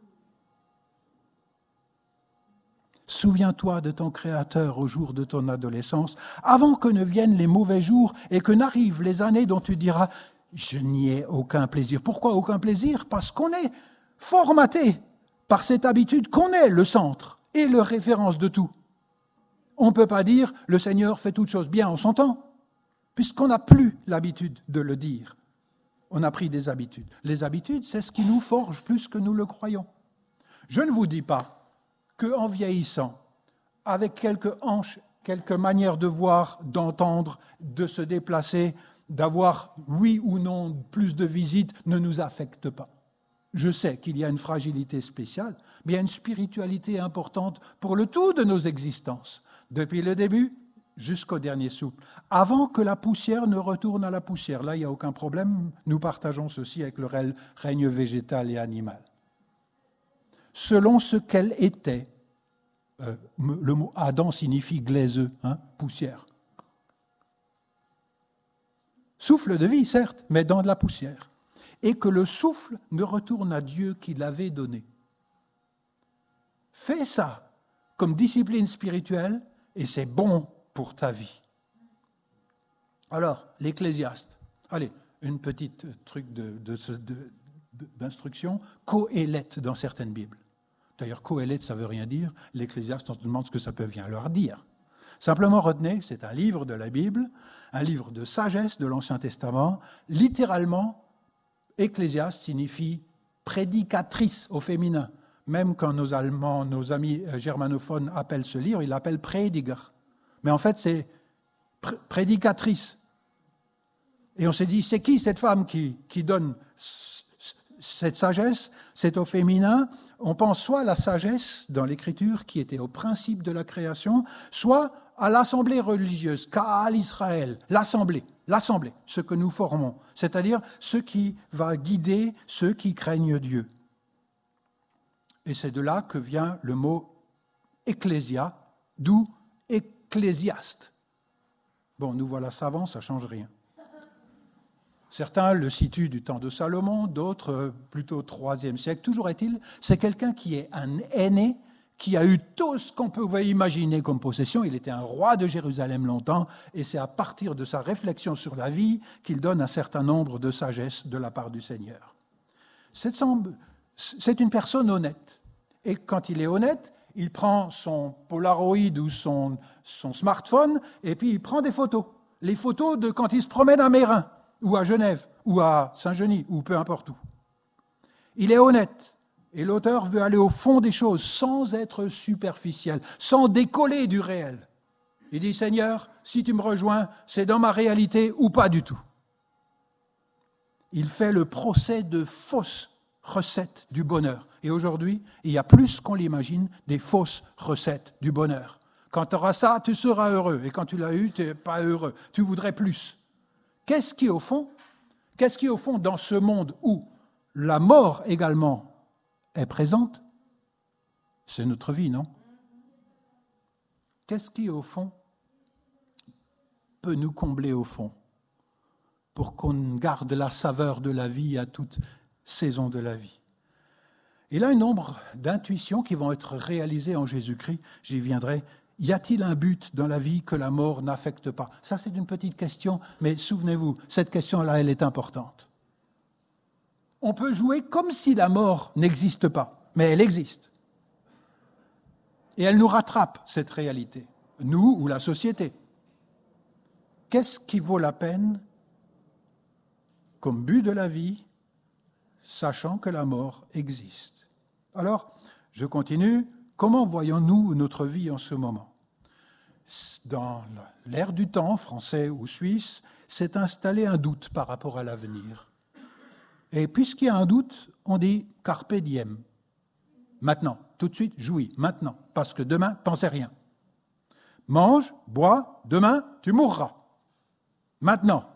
Souviens-toi de ton Créateur au jour de ton adolescence, avant que ne viennent les mauvais jours et que n'arrivent les années dont tu diras « je n'y ai aucun plaisir ». Pourquoi aucun plaisir ? Parce qu'on est formaté par cette habitude qu'on est le centre et le référence de tout. On ne peut pas dire « le Seigneur fait toutes choses bien en son temps », puisqu'on n'a plus l'habitude de le dire. On a pris des habitudes. Les habitudes, c'est ce qui nous forge plus que nous le croyons. Je ne vous dis pas qu'en vieillissant, avec quelques hanches, quelques manières de voir, d'entendre, de se déplacer, d'avoir, oui ou non, plus de visites, ne nous affecte pas. Je sais qu'il y a une fragilité spéciale, mais il y a une spiritualité importante pour le tout de nos existences, depuis le début jusqu'au dernier souffle, avant que la poussière ne retourne à la poussière. Là, il n'y a aucun problème, nous partageons ceci avec le règne végétal et animal. Selon ce qu'elle était, euh, le mot Adam signifie glaiseux, hein, poussière. Souffle de vie, certes, mais dans de la poussière. Et que le souffle ne retourne à Dieu qui l'avait donné. Fais ça comme discipline spirituelle et c'est bon pour ta vie. Alors, l'Ecclésiaste. Allez, une petite truc de, de, de, de, d'instruction. Coélette dans certaines Bibles. D'ailleurs, Coélette, ça ne veut rien dire. L'Ecclésiaste, on se demande ce que ça peut bien leur dire. Simplement retenez, c'est un livre de la Bible, un livre de sagesse de l'Ancien Testament. Littéralement, Ecclésiaste signifie prédicatrice au féminin. Même quand nos Allemands, nos amis germanophones appellent ce livre, ils l'appellent Prediger. Mais en fait, c'est pr- prédicatrice. Et on s'est dit, c'est qui cette femme qui, qui donne c- c- cette sagesse? C'est au féminin. On pense soit à la sagesse dans l'Écriture qui était au principe de la création, soit à l'assemblée religieuse, Ka'al Israël, l'assemblée, l'assemblée, ce que nous formons, c'est-à-dire ce qui va guider ceux qui craignent Dieu. Et c'est de là que vient le mot ecclésia, d'où ecclésiaste. Bon, nous voilà savants, ça ne change rien. Certains le situent du temps de Salomon, d'autres plutôt au troisième siècle. Toujours est-il, c'est quelqu'un qui est un aîné, qui a eu tout ce qu'on peut imaginer comme possession. Il était un roi de Jérusalem longtemps, et c'est à partir de sa réflexion sur la vie qu'il donne un certain nombre de sagesse de la part du Seigneur. C'est, c'est une personne honnête. Et quand il est honnête, il prend son Polaroid ou son, son smartphone, et puis il prend des photos. Les photos de quand il se promène à Meyrin, ou à Genève, ou à Saint-Genis, ou peu importe où. Il est honnête. Et l'auteur veut aller au fond des choses, sans être superficiel, sans décoller du réel. Il dit, Seigneur, si tu me rejoins, c'est dans ma réalité ou pas du tout. il fait le procès de fausses recettes du bonheur. Et aujourd'hui, il y a plus qu'on l'imagine des fausses recettes du bonheur. Quand tu auras ça, tu seras heureux. Et quand tu l'as eu, tu n'es pas heureux. Tu voudrais plus. Qu'est-ce qui, au fond, qu'est-ce qui, au fond, dans ce monde où la mort également est présente, c'est notre vie, non? Qu'est-ce qui, au fond, peut nous combler au fond pour qu'on garde la saveur de la vie à toute saison de la vie? Il a un nombre d'intuitions qui vont être réalisées en Jésus-Christ. J'y viendrai. Y a-t-il un but dans la vie que la mort n'affecte pas? Ça, c'est une petite question, mais souvenez-vous, cette question-là, elle est importante. On peut jouer comme si la mort n'existe pas, mais elle existe. Et elle nous rattrape, cette réalité, nous ou la société. Qu'est-ce qui vaut la peine comme but de la vie, sachant que la mort existe? Alors, je continue. Comment voyons-nous notre vie en ce moment? Dans l'ère du temps, français ou suisse, s'est installé un doute par rapport à l'avenir. Et puisqu'il y a un doute, on dit « carpe diem ». Maintenant, tout de suite, jouis, maintenant, parce que demain, t'en sais rien. Mange, bois, demain, tu mourras. Maintenant.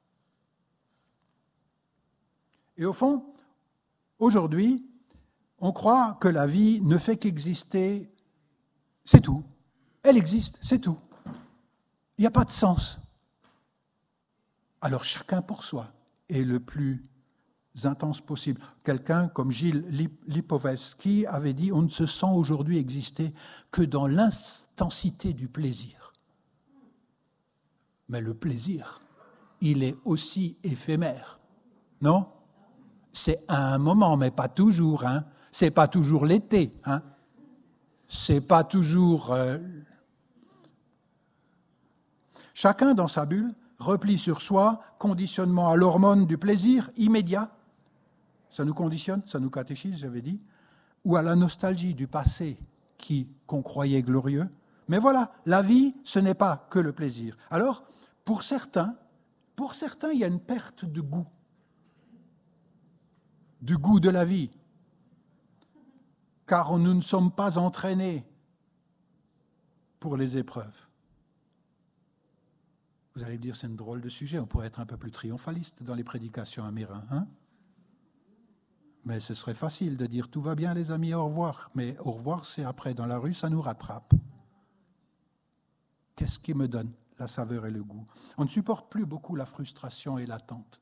Et au fond, aujourd'hui, on croit que la vie ne fait qu'exister, c'est tout. Elle existe, c'est tout. Il n'y a pas de sens. Alors chacun pour soi est le plus intense possible. Quelqu'un comme Gilles Lipovetsky avait dit « On ne se sent aujourd'hui exister que dans l'intensité du plaisir. » Mais le plaisir, il est aussi éphémère, non? C'est à un moment, mais pas toujours, hein? C'est pas toujours l'été, hein? C'est pas toujours... Euh... Chacun dans sa bulle, repli sur soi, conditionnement à l'hormone du plaisir immédiat, ça nous conditionne, ça nous catéchise, j'avais dit, ou à la nostalgie du passé qui, qu'on croyait glorieux. Mais voilà, la vie, ce n'est pas que le plaisir. Alors, pour certains, pour certains, il y a une perte de goût, du goût de la vie, car nous ne sommes pas entraînés pour les épreuves. Vous allez me dire, c'est un drôle de sujet, on pourrait être un peu plus triomphaliste dans les prédications à Mérin, hein? Mais ce serait facile de dire, tout va bien les amis, au revoir. Mais au revoir, c'est après, dans la rue, ça nous rattrape. Qu'est-ce qui me donne la saveur et le goût? On ne supporte plus beaucoup la frustration et l'attente.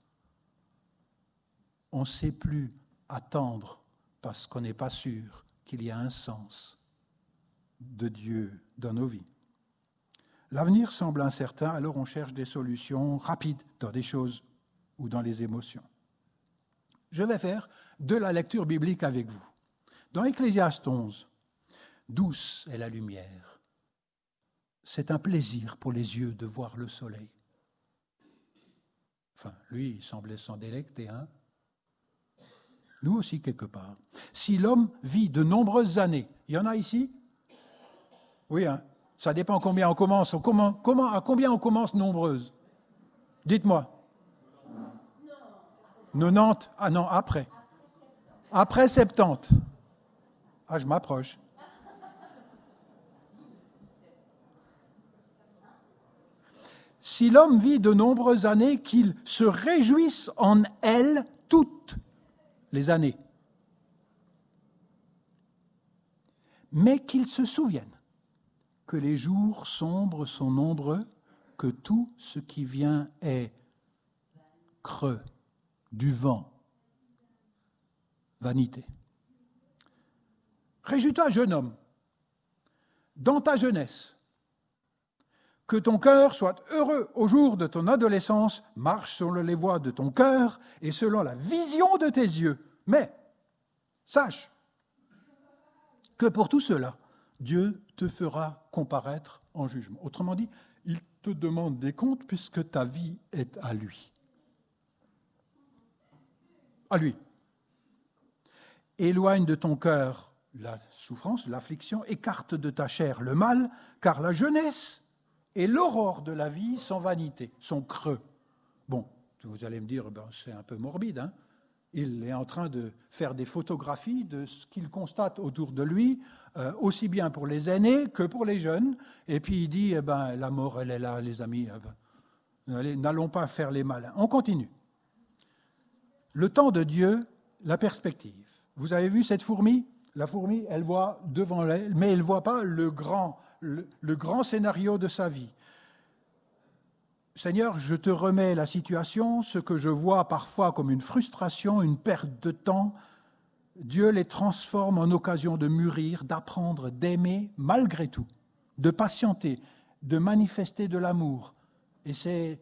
On ne sait plus attendre parce qu'on n'est pas sûr qu'il y a un sens de Dieu dans nos vies. L'avenir semble incertain, alors on cherche des solutions rapides dans des choses ou dans les émotions. Je vais faire de la lecture biblique avec vous. Dans Ecclésiaste onze, douce est la lumière. C'est un plaisir pour les yeux de voir le soleil. Enfin, lui, il semblait s'en délecter, hein? Nous aussi, quelque part. Si l'homme vit de nombreuses années, il y en a ici? Oui, hein? Ça dépend combien on commence. On comment, comment, à combien on commence nombreuses? Dites-moi. quatre-vingt-dix? Ah non, après. Après soixante-dix. Ah, je m'approche. Si l'homme vit de nombreuses années, qu'il se réjouisse en elle toutes les années, mais qu'il se souvienne que les jours sombres sont nombreux, que tout ce qui vient est creux, du vent, vanité. Réjouis-toi, jeune homme, dans ta jeunesse, que ton cœur soit heureux au jour de ton adolescence, marche selon les voies de ton cœur et selon la vision de tes yeux. Mais, sache que pour tout cela, Dieu te fera comparaître en jugement. Autrement dit, il te demande des comptes puisque ta vie est à lui. À lui. Éloigne de ton cœur la souffrance, l'affliction, écarte de ta chair le mal, car la jeunesse et l'aurore de la vie sont vanité, sont creux. Bon, Vous allez me dire, ben, c'est un peu morbide, hein. Il est en train de faire des photographies de ce qu'il constate autour de lui, euh, aussi bien pour les aînés que pour les jeunes. Et puis il dit, eh ben, la mort, elle est là, les amis. Eh ben, allez, n'allons pas faire les malins. On continue. Le temps de Dieu, la perspective. Vous avez vu cette fourmi ? La fourmi, elle voit devant elle, mais elle ne voit pas le grand, le, le grand scénario de sa vie. Seigneur, je te remets la situation, ce que je vois parfois comme une frustration, une perte de temps. Dieu les transforme en occasion de mûrir, d'apprendre, d'aimer malgré tout, de patienter, de manifester de l'amour. Et c'est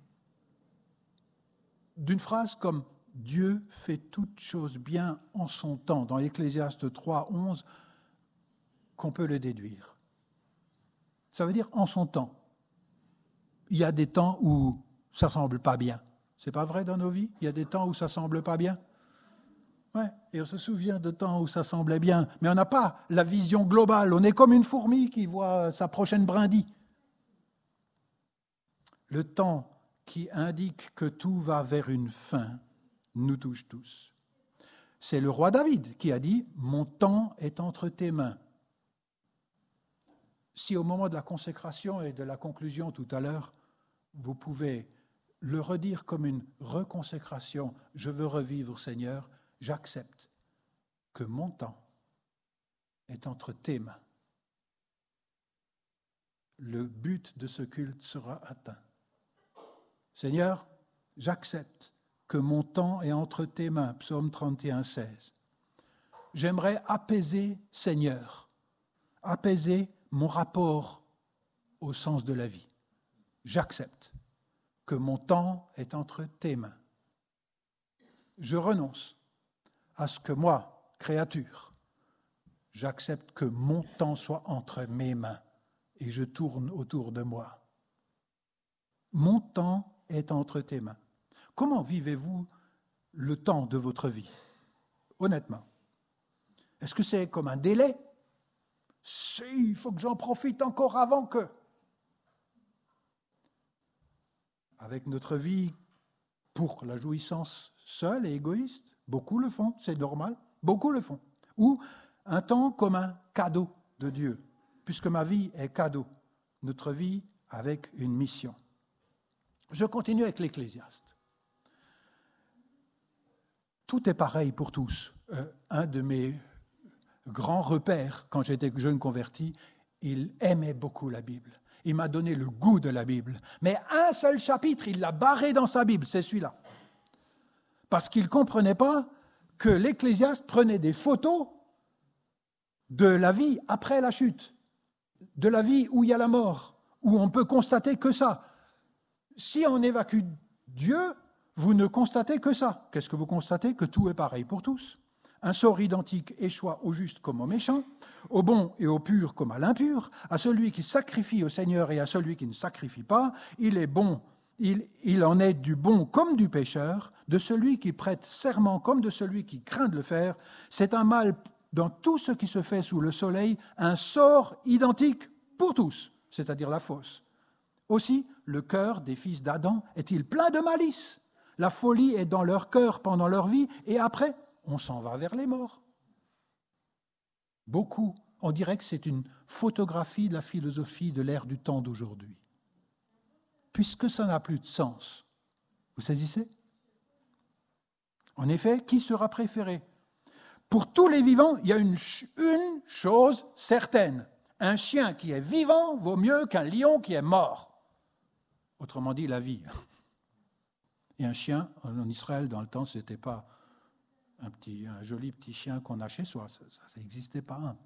d'une phrase comme « Dieu fait toutes choses bien en son temps » dans Ecclésiaste trois, onze qu'on peut le déduire. Ça veut dire « en son temps ». Il y a des temps où ça ne semble pas bien. C'est pas vrai dans nos vies ? Il y a des temps où ça ne semble pas bien ? Ouais, et on se souvient de temps où ça semblait bien, mais on n'a pas la vision globale. On est comme une fourmi qui voit sa prochaine brindille. Le temps qui indique que tout va vers une fin nous touche tous. C'est le roi David qui a dit « Mon temps est entre tes mains ». Si au moment de la consécration et de la conclusion tout à l'heure, vous pouvez le redire comme une reconsécration, je veux revivre Seigneur, j'accepte que mon temps est entre tes mains. Le but de ce culte sera atteint. Seigneur, j'accepte que mon temps est entre tes mains, psaume trente et un, seize. J'aimerais apaiser, Seigneur, apaiser mon rapport au sens de la vie. J'accepte que mon temps est entre tes mains. Je renonce à ce que moi, créature, j'accepte que mon temps soit entre mes mains et je tourne autour de moi. Mon temps est entre tes mains. Comment vivez-vous le temps de votre vie ? Honnêtement. Est-ce que c'est comme un délai ? Si, il faut que j'en profite encore avant que. Avec notre vie pour la jouissance seule et égoïste, beaucoup le font, c'est normal, beaucoup le font. Ou un temps comme un cadeau de Dieu, puisque ma vie est cadeau, notre vie avec une mission. Je continue avec l'Ecclésiaste. Tout est pareil pour tous. Euh, un de mes grands repères, quand j'étais jeune converti, il aimait beaucoup la Bible. Il m'a donné le goût de la Bible. Mais un seul chapitre, il l'a barré dans sa Bible, c'est celui-là. Parce qu'il ne comprenait pas que l'Ecclésiaste prenait des photos de la vie après la chute, de la vie où il y a la mort, où on peut constater que ça. Si on évacue Dieu, vous ne constatez que ça. Qu'est-ce que vous constatez ? Que tout est pareil pour tous. Un sort identique échoit au juste comme au méchant, au bon et au pur comme à l'impur, à celui qui sacrifie au Seigneur et à celui qui ne sacrifie pas. Il est bon, il, il en est du bon comme du pécheur, de celui qui prête serment comme de celui qui craint de le faire. C'est un mal dans tout ce qui se fait sous le soleil, un sort identique pour tous, c'est-à-dire la fausse. Aussi, le cœur des fils d'Adam est-il plein de malice ? La folie est dans leur cœur pendant leur vie, et après, on s'en va vers les morts. Beaucoup, on dirait que c'est une photographie de la philosophie de l'ère du temps d'aujourd'hui. Puisque ça n'a plus de sens. Vous saisissez ? En effet, qui sera préféré ? Pour tous les vivants, il y a une, une chose certaine. Un chien qui est vivant vaut mieux qu'un lion qui est mort. Autrement dit, la vie. Et un chien, en Israël, dans le temps, ce n'était pas un, petit, un joli petit chien qu'on a chez soi. Ça n'existait pas un.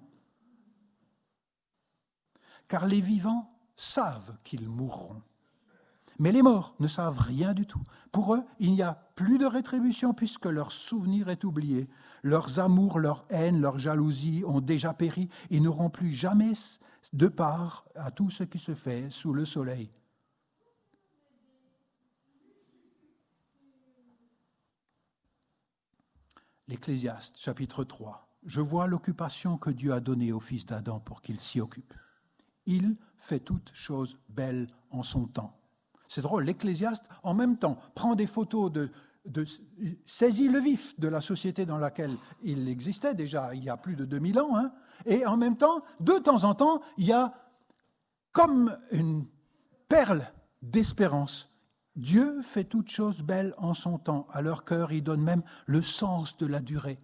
Car les vivants savent qu'ils mourront. Mais les morts ne savent rien du tout. Pour eux, il n'y a plus de rétribution puisque leur souvenir est oublié. Leurs amours, leur haine, leur jalousie ont déjà péri. Ils n'auront plus jamais de part à tout ce qui se fait sous le soleil. L'Ecclésiaste, chapitre trois. Je vois l'occupation que Dieu a donnée au fils d'Adam pour qu'il s'y occupe. Il fait toutes choses belles en son temps. C'est drôle, l'Ecclésiaste, en même temps, prend des photos de, de saisit le vif de la société dans laquelle il existait déjà il y a plus de deux mille ans, hein, et en même temps, de temps en temps, il y a comme une perle d'espérance. Dieu fait toutes choses belles en son temps. À leur cœur, il donne même le sens de la durée,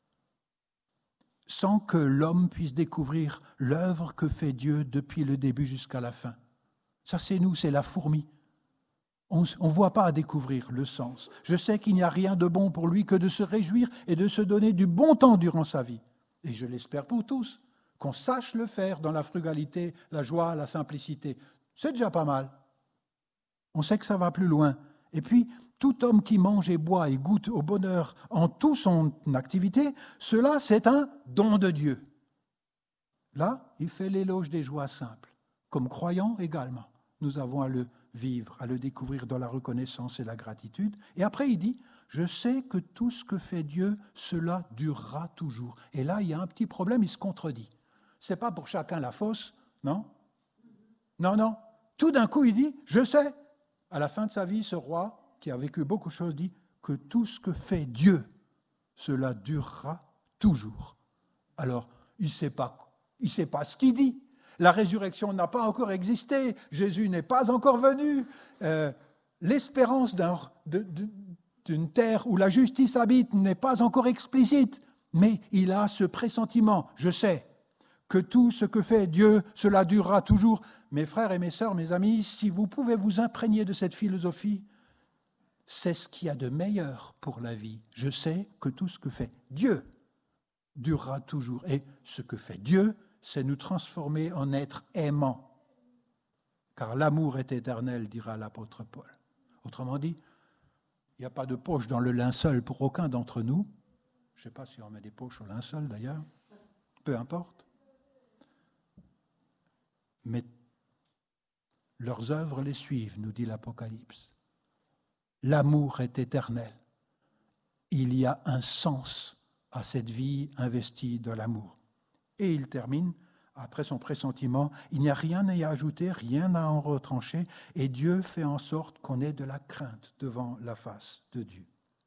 sans que l'homme puisse découvrir l'œuvre que fait Dieu depuis le début jusqu'à la fin. Ça, c'est nous, c'est la fourmi. On ne voit pas à découvrir le sens. Je sais qu'il n'y a rien de bon pour lui que de se réjouir et de se donner du bon temps durant sa vie. Et je l'espère pour tous, qu'on sache le faire dans la frugalité, la joie, la simplicité. C'est déjà pas mal. On sait que ça va plus loin. Et puis, tout homme qui mange et boit et goûte au bonheur en toute son activité, cela, c'est un don de Dieu. Là, il fait l'éloge des joies simples. Comme croyants également, nous avons à le vivre, à le découvrir dans la reconnaissance et la gratitude. Et après, il dit, je sais que tout ce que fait Dieu, cela durera toujours. Et là, il y a un petit problème, il se contredit. C'est pas pour chacun la fausse, non? Non, non. Tout d'un coup, il dit, je sais. À la fin de sa vie, ce roi, qui a vécu beaucoup de choses, dit que tout ce que fait Dieu, cela durera toujours. Alors, il ne sait pas, il sait pas ce qu'il dit. La résurrection n'a pas encore existé, Jésus n'est pas encore venu. Euh, l'espérance d'un, de, de, d'une terre où la justice habite n'est pas encore explicite, mais il a ce pressentiment, je sais, que tout ce que fait Dieu, cela durera toujours. Mes frères et mes sœurs, mes amis, si vous pouvez vous imprégner de cette philosophie, c'est ce qu'il y a de meilleur pour la vie. Je sais que tout ce que fait Dieu durera toujours. Et ce que fait Dieu, c'est nous transformer en êtres aimants. Car l'amour est éternel, dira l'apôtre Paul. Autrement dit, il n'y a pas de poche dans le linceul pour aucun d'entre nous. Je ne sais pas si on met des poches au linceul d'ailleurs. Peu importe. Mais leurs œuvres les suivent, nous dit l'Apocalypse. L'amour est éternel. Il y a un sens à cette vie investie de l'amour. Et il termine, après son pressentiment, il n'y a rien à y ajouter, rien à en retrancher, et Dieu fait en sorte qu'on ait de la crainte devant la face de Dieu.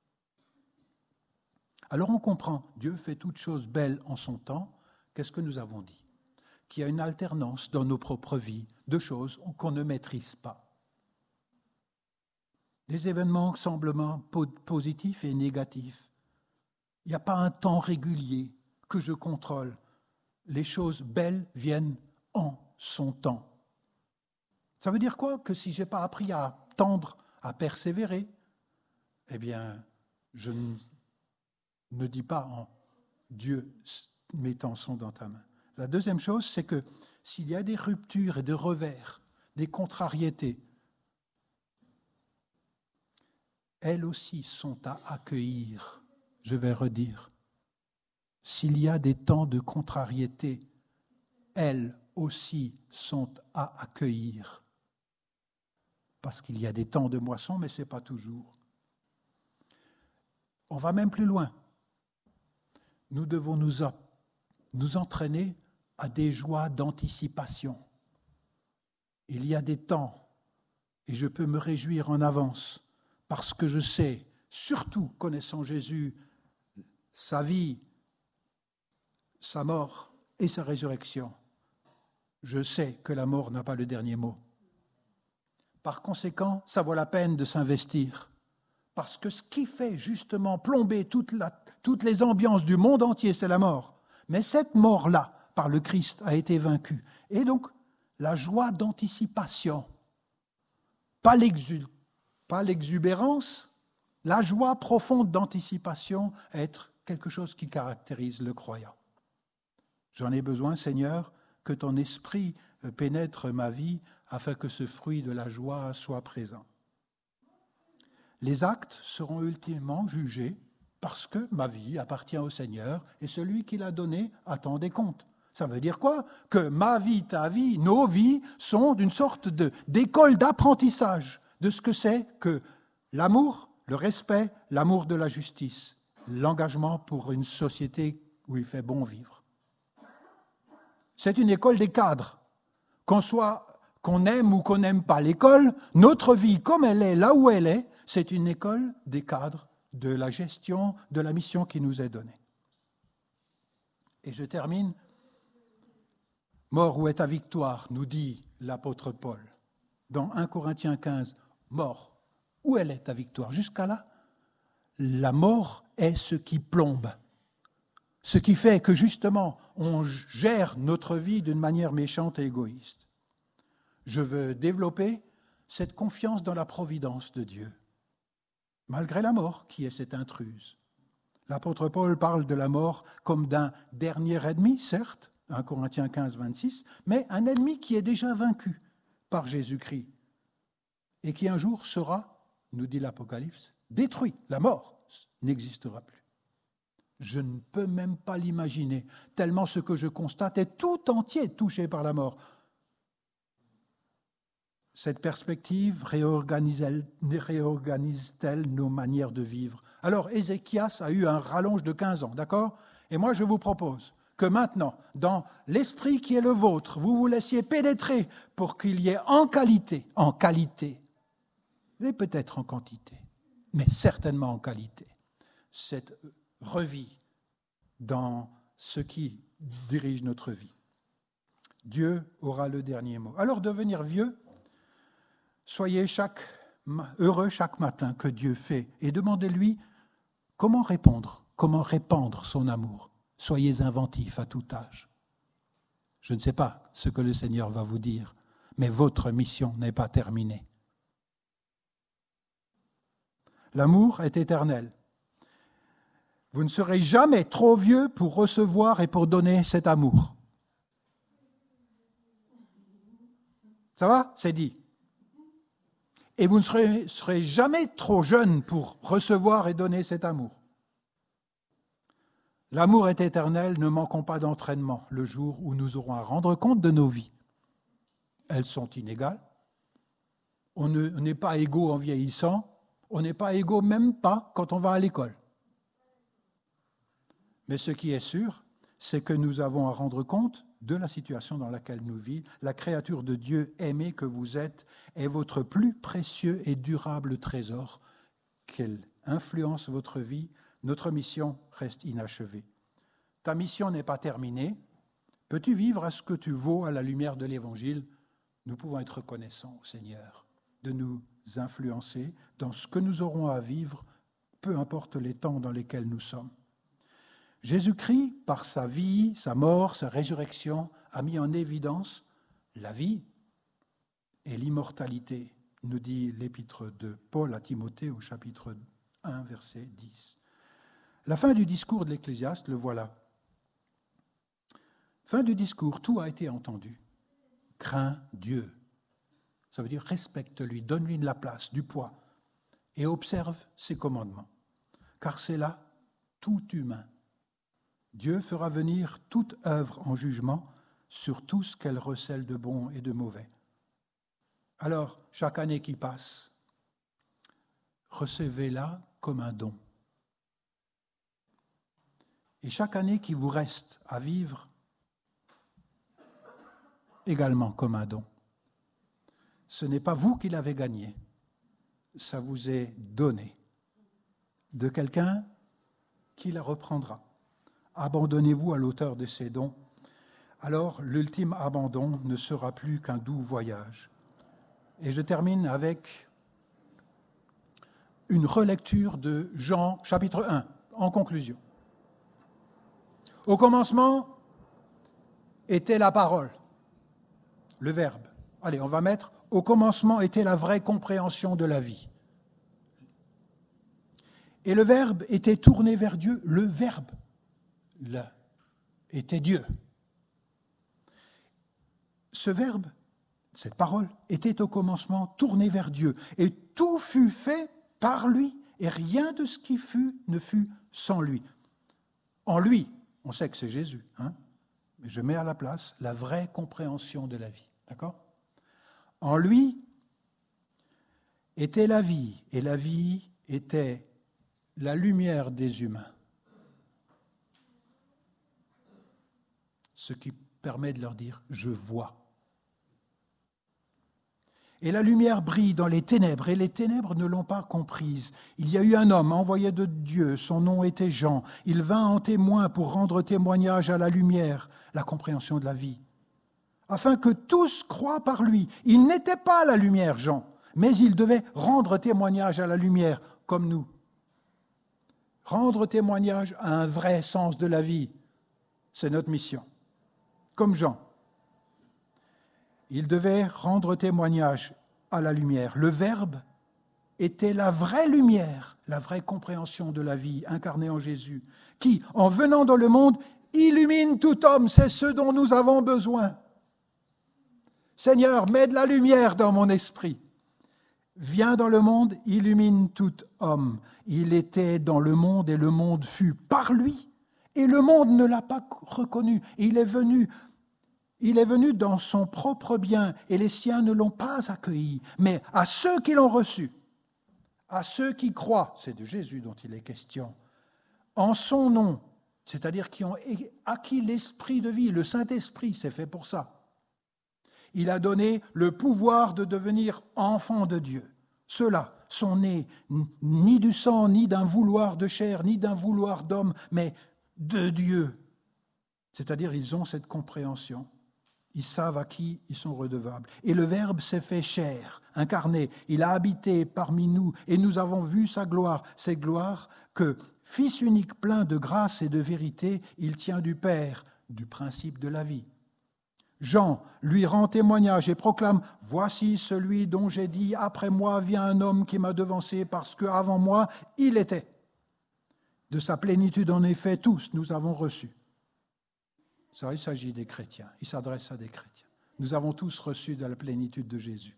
Alors on comprend, Dieu fait toutes choses belles en son temps. Qu'est-ce que nous avons dit? Qu'il y a une alternance dans nos propres vies de choses qu'on ne maîtrise pas. Des événements semblement positifs et négatifs. Il n'y a pas un temps régulier que je contrôle. Les choses belles viennent en son temps. Ça veut dire quoi? Que si je n'ai pas appris à attendre, à persévérer, eh bien, je ne, ne dis pas en Dieu mettant son dans ta main. La deuxième chose, c'est que s'il y a des ruptures et des revers, des contrariétés, elles aussi sont à accueillir. Je vais redire. S'il y a des temps de contrariété, elles aussi sont à accueillir. Parce qu'il y a des temps de moisson, mais ce n'est pas toujours. On va même plus loin. Nous devons nous, nous entraîner à des joies d'anticipation. Il y a des temps, et je peux me réjouir en avance, parce que je sais, surtout connaissant Jésus, sa vie, sa mort et sa résurrection, je sais que la mort n'a pas le dernier mot. Par conséquent, ça vaut la peine de s'investir. Parce que ce qui fait justement plomber toute la, toutes les ambiances du monde entier, c'est la mort. Mais cette mort-là, par le Christ, a été vaincue. Et donc, la joie d'anticipation, pas, l'exu, pas l'exubérance, la joie profonde d'anticipation est quelque chose qui caractérise le croyant. J'en ai besoin, Seigneur, que ton esprit pénètre ma vie afin que ce fruit de la joie soit présent. Les actes seront ultimement jugés parce que ma vie appartient au Seigneur et celui qui l'a donnée attend des comptes. Ça veut dire quoi? Que ma vie, ta vie, nos vies sont d'une sorte de, d'école d'apprentissage de ce que c'est que l'amour, le respect, l'amour de la justice, l'engagement pour une société où il fait bon vivre. C'est une école des cadres. Qu'on soit, Qu'on aime ou qu'on n'aime pas l'école, notre vie comme elle est, là où elle est, c'est une école des cadres de la gestion de la mission qui nous est donnée. Et je termine. Mort, où est ta victoire, nous dit l'apôtre Paul. Dans un Corinthiens quinze, mort, où elle est ta victoire? Jusqu'à là, la mort est ce qui plombe. Ce qui fait que justement, on gère notre vie d'une manière méchante et égoïste. Je veux développer cette confiance dans la providence de Dieu, malgré la mort qui est cette intruse. L'apôtre Paul parle de la mort comme d'un dernier ennemi, certes, un Corinthiens quinze, vingt-six, mais un ennemi qui est déjà vaincu par Jésus-Christ et qui un jour sera, nous dit l'Apocalypse, détruit. La mort n'existera plus. Je ne peux même pas l'imaginer, tellement ce que je constate est tout entier touché par la mort. Cette perspective réorganise-t-elle, réorganise-t-elle nos manières de vivre? Alors, Ézéchias a eu un rallonge de quinze ans, d'accord? Et moi, je vous propose que maintenant, dans l'esprit qui est le vôtre, vous vous laissiez pénétrer pour qu'il y ait en qualité, en qualité, et peut-être en quantité, mais certainement en qualité, cette revie dans ce qui dirige notre vie. Dieu aura le dernier mot. Alors, devenir vieux, soyez chaque, heureux chaque matin que Dieu fait et demandez-lui comment répondre, comment répandre son amour. Soyez inventifs à tout âge. Je ne sais pas ce que le Seigneur va vous dire, mais votre mission n'est pas terminée. L'amour est éternel. Vous ne serez jamais trop vieux pour recevoir et pour donner cet amour. Ça va? C'est dit. Et vous ne serez, serez jamais trop jeune pour recevoir et donner cet amour. L'amour est éternel, ne manquons pas d'entraînement le jour où nous aurons à rendre compte de nos vies. Elles sont inégales. On ne, on n'est pas égaux en vieillissant, on n'est pas égaux même pas quand on va à l'école. Mais ce qui est sûr, c'est que nous avons à rendre compte de la situation dans laquelle nous vivons. La créature de Dieu aimée que vous êtes est votre plus précieux et durable trésor. Qu'elle influence votre vie, notre mission reste inachevée. Ta mission n'est pas terminée. Peux-tu vivre à ce que tu vaux à la lumière de l'Évangile? Nous pouvons être reconnaissants au Seigneur de nous influencer dans ce que nous aurons à vivre, peu importe les temps dans lesquels nous sommes. Jésus-Christ, par sa vie, sa mort, sa résurrection, a mis en évidence la vie et l'immortalité, nous dit l'épître de Paul à Timothée au chapitre un, verset dix. La fin du discours de l'Ecclésiaste, le voilà. Fin du discours, tout a été entendu. Crains Dieu. Ça veut dire respecte-lui, donne-lui de la place, du poids, et observe ses commandements. Car c'est là tout humain. Dieu fera venir toute œuvre en jugement sur tout ce qu'elle recèle de bon et de mauvais. Alors, chaque année qui passe, recevez-la comme un don. Et chaque année qui vous reste à vivre, également comme un don. Ce n'est pas vous qui l'avez gagné, ça vous est donné de quelqu'un qui la reprendra. Abandonnez-vous à l'auteur de ces dons, alors l'ultime abandon ne sera plus qu'un doux voyage. Et je termine avec une relecture de Jean, chapitre un, en conclusion. Au commencement était la parole, le Verbe. Allez, on va mettre « Au commencement était la vraie compréhension de la vie ». Et le Verbe était tourné vers Dieu, le Verbe. Là, était Dieu. Ce verbe, cette parole, était au commencement tourné vers Dieu. Et tout fut fait par lui, et rien de ce qui fut ne fut sans lui. En lui, on sait que c'est Jésus, hein, mais je mets à la place la vraie compréhension de la vie. D'accord ? En lui était la vie, et la vie était la lumière des humains. Ce qui permet de leur dire « je vois ». Et la lumière brille dans les ténèbres, et les ténèbres ne l'ont pas comprise. Il y a eu un homme envoyé de Dieu, son nom était Jean. Il vint en témoin pour rendre témoignage à la lumière, la compréhension de la vie, afin que tous croient par lui. Il n'était pas la lumière, Jean, mais il devait rendre témoignage à la lumière, comme nous. Rendre témoignage à un vrai sens de la vie, c'est notre mission, comme Jean. Il devait rendre témoignage à la lumière. Le Verbe était la vraie lumière, la vraie compréhension de la vie incarnée en Jésus, qui, en venant dans le monde, illumine tout homme. C'est ce dont nous avons besoin. Seigneur, mets de la lumière dans mon esprit. Viens dans le monde, illumine tout homme. Il était dans le monde et le monde fut par lui. Et le monde ne l'a pas reconnu. Il est venu Il est venu dans son propre bien, et les siens ne l'ont pas accueilli. Mais à ceux qui l'ont reçu, à ceux qui croient, c'est de Jésus dont il est question, en son nom, c'est-à-dire qui ont acquis l'esprit de vie, le Saint-Esprit, c'est fait pour ça. Il a donné le pouvoir de devenir enfants de Dieu. Ceux-là sont nés ni du sang, ni d'un vouloir de chair, ni d'un vouloir d'homme, mais de Dieu. C'est-à-dire ils ont cette compréhension. Ils savent à qui ils sont redevables. Et le Verbe s'est fait chair, incarné. Il a habité parmi nous et nous avons vu sa gloire. Cette gloire que, Fils unique plein de grâce et de vérité, il tient du Père, du principe de la vie. Jean lui rend témoignage et proclame « Voici celui dont j'ai dit, après moi vient un homme qui m'a devancé parce qu'avant moi, il était. » De sa plénitude, en effet, tous nous avons reçu. Ça, il s'agit des chrétiens, il s'adresse à des chrétiens. Nous avons tous reçu de la plénitude de Jésus.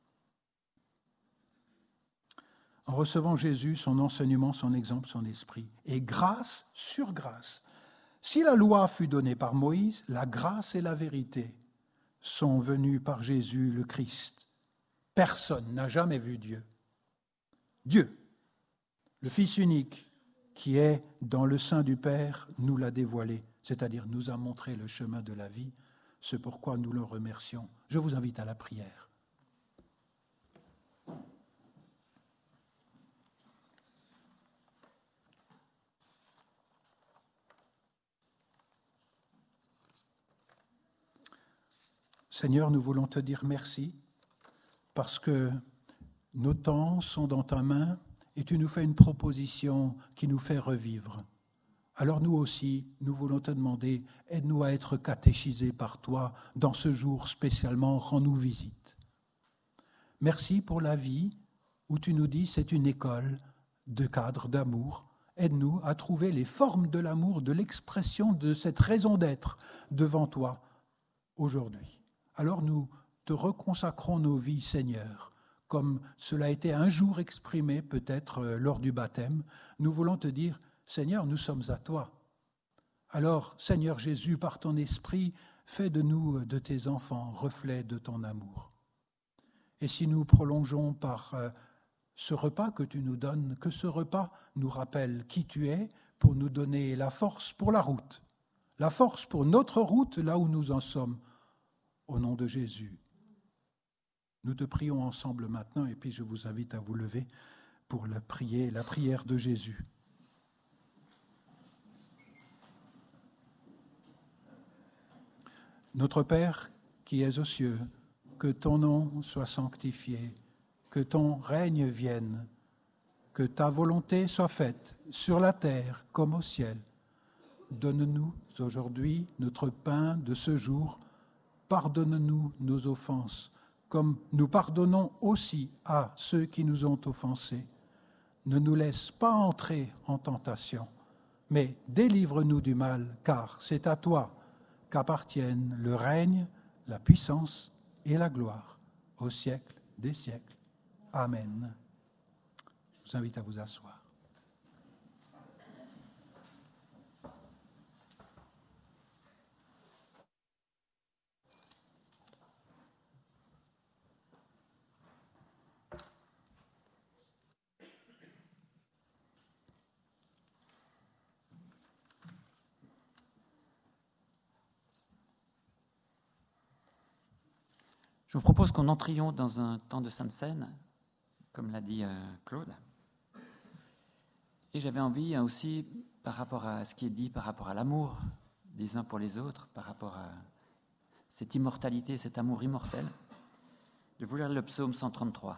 En recevant Jésus, son enseignement, son exemple, son esprit, et grâce sur grâce. Si la loi fut donnée par Moïse, la grâce et la vérité sont venues par Jésus le Christ. Personne n'a jamais vu Dieu. Dieu, le Fils unique, qui est dans le sein du Père, nous l'a dévoilé. C'est-à-dire nous a montré le chemin de la vie, c'est pourquoi nous le remercions. Je vous invite à la prière. Seigneur, nous voulons te dire merci parce que nos temps sont dans ta main et tu nous fais une proposition qui nous fait revivre. Alors nous aussi, nous voulons te demander, aide-nous à être catéchisés par toi dans ce jour spécialement, rends-nous visite. Merci pour la vie où tu nous dis c'est une école de cadre d'amour. Aide-nous à trouver les formes de l'amour, de l'expression de cette raison d'être devant toi aujourd'hui. Alors nous te reconsacrons nos vies, Seigneur, comme cela a été un jour exprimé peut-être lors du baptême. Nous voulons te dire, Seigneur, nous sommes à toi. Alors, Seigneur Jésus, par ton esprit, fais de nous, de tes enfants, reflets de ton amour. Et si nous prolongeons par euh, ce repas que tu nous donnes, que ce repas nous rappelle qui tu es pour nous donner la force pour la route, la force pour notre route là où nous en sommes, au nom de Jésus. Nous te prions ensemble maintenant et puis je vous invite à vous lever pour la prier, la prière de Jésus. Notre Père qui es aux cieux, que ton nom soit sanctifié, que ton règne vienne, que ta volonté soit faite sur la terre comme au ciel. Donne-nous aujourd'hui notre pain de ce jour. Pardonne-nous nos offenses, comme nous pardonnons aussi à ceux qui nous ont offensés. Ne nous laisse pas entrer en tentation, mais délivre-nous du mal, car c'est à toi qu'appartiennent le règne, la puissance et la gloire au siècle des siècles. Amen. Je vous invite à vous asseoir. Je vous propose qu'on entrions dans un temps de Sainte Seine, comme l'a dit euh, Claude. Et j'avais envie hein, aussi, par rapport à ce qui est dit, par rapport à l'amour des uns pour les autres, par rapport à cette immortalité, cet amour immortel, de vous lire le psaume cent trente-trois.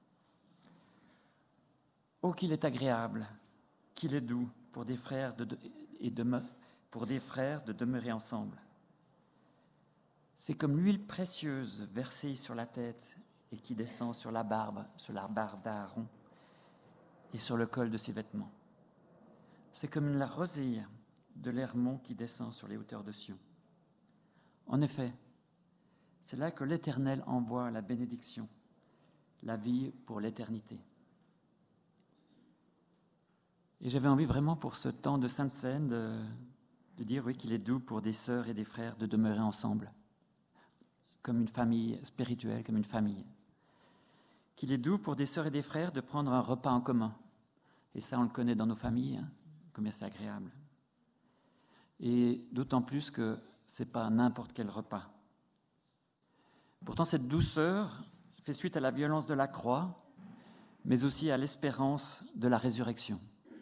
« Oh, qu'il est agréable, qu'il est doux pour des frères de, de, et de, pour des frères de demeurer ensemble. C'est comme l'huile précieuse versée sur la tête et qui descend sur la barbe, sur la barbe d'Aaron et sur le col de ses vêtements. C'est comme la rosée de l'Hermon qui descend sur les hauteurs de Sion. En effet, c'est là que l'Éternel envoie la bénédiction, la vie pour l'éternité. » Et j'avais envie vraiment pour ce temps de Sainte Seine de, de dire oui, qu'il est doux pour des sœurs et des frères de demeurer ensemble, comme une famille spirituelle, comme une famille. Qu'il est doux pour des sœurs et des frères de prendre un repas en commun. Et ça, on le connaît dans nos familles, hein, combien c'est agréable. Et d'autant plus que ce n'est pas n'importe quel repas. Pourtant, cette douceur fait suite à la violence de la croix, mais aussi à l'espérance de la résurrection.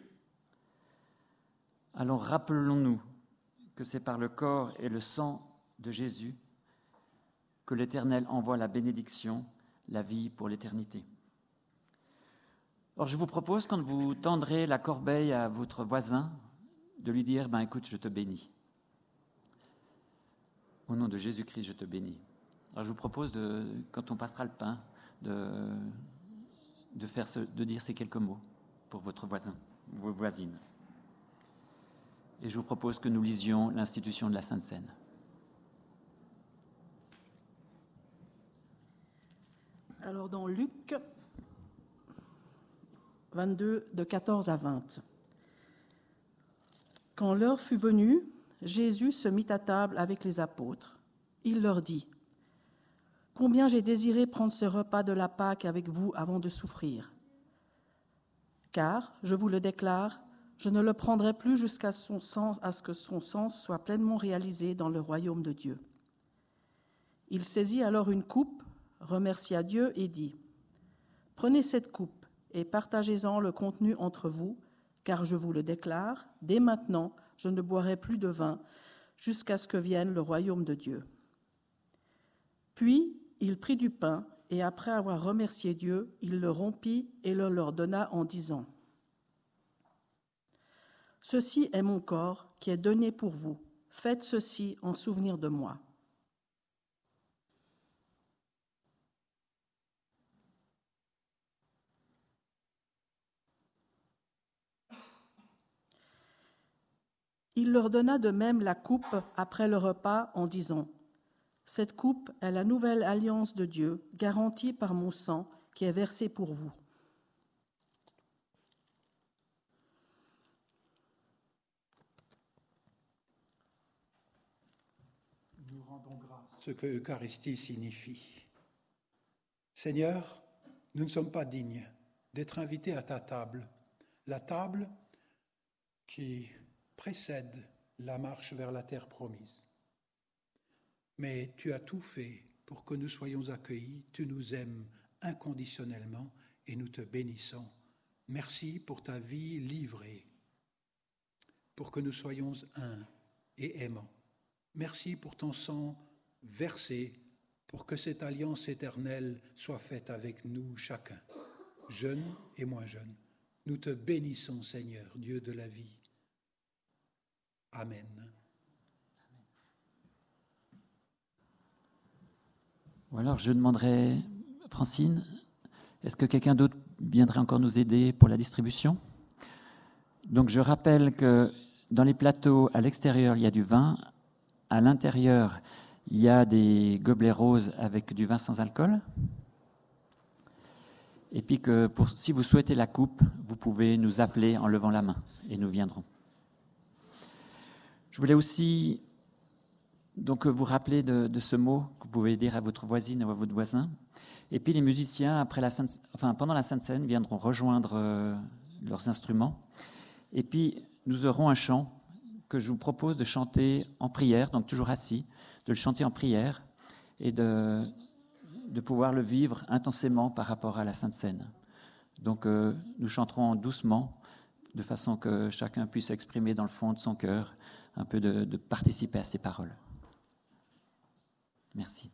Alors rappelons-nous que c'est par le corps et le sang de Jésus que l'Éternel envoie la bénédiction, la vie pour l'éternité. Alors je vous propose, quand vous tendrez la corbeille à votre voisin, de lui dire, ben écoute, je te bénis. Au nom de Jésus-Christ, je te bénis. Alors je vous propose, de, quand on passera le pain, de, de, faire ce, de dire ces quelques mots pour votre voisin, vos voisines. Et je vous propose que nous lisions l'institution de la Sainte Seine. Alors dans Luc vingt-deux, de quatorze à vingt. Quand l'heure fut venue, Jésus se mit à table avec les apôtres. Il leur dit : « Combien j'ai désiré prendre ce repas de la Pâque avec vous avant de souffrir. Car, je vous le déclare, je ne le prendrai plus jusqu'à son sens, à ce que son sens soit pleinement réalisé dans le royaume de Dieu. » Il saisit alors une coupe, remercia Dieu et dit : « Prenez cette coupe et partagez-en le contenu entre vous, car je vous le déclare, dès maintenant, je ne boirai plus de vin jusqu'à ce que vienne le royaume de Dieu. » Puis il prit du pain et après avoir remercié Dieu, il le rompit et le leur donna en disant : « Ceci est mon corps qui est donné pour vous. Faites ceci en souvenir de moi. » Il leur donna de même la coupe après le repas en disant : « Cette coupe est la nouvelle alliance de Dieu, garantie par mon sang qui est versé pour vous. » Nous rendons grâce. Ce que l'Eucharistie signifie. Seigneur, nous ne sommes pas dignes d'être invités à ta table, la table qui précède la marche vers la terre promise. Mais tu as tout fait pour que nous soyons accueillis, tu nous aimes inconditionnellement et nous te bénissons. Merci pour ta vie livrée, pour que nous soyons un et aimants. Merci pour ton sang versé, pour que cette alliance éternelle soit faite avec nous chacun, jeunes et moins jeunes. Nous te bénissons, Seigneur, Dieu de la vie. Amen. Ou alors je demanderai, Francine, est-ce que quelqu'un d'autre viendrait encore nous aider pour la distribution ? Donc je rappelle que dans les plateaux, à l'extérieur, il y a du vin. À l'intérieur, il y a des gobelets roses avec du vin sans alcool. Et puis que pour, si vous souhaitez la coupe, vous pouvez nous appeler en levant la main et nous viendrons. Je voulais aussi donc vous rappeler de, de ce mot que vous pouvez dire à votre voisine ou à votre voisin. Et puis les musiciens, après la Sainte, enfin, pendant la Sainte Seine, viendront rejoindre euh, leurs instruments. Et puis nous aurons un chant que je vous propose de chanter en prière, donc toujours assis, de le chanter en prière et de, de pouvoir le vivre intensément par rapport à la Sainte Seine. Donc euh, nous chanterons doucement, de façon que chacun puisse exprimer dans le fond de son cœur un peu de, de participer à ces paroles. Merci.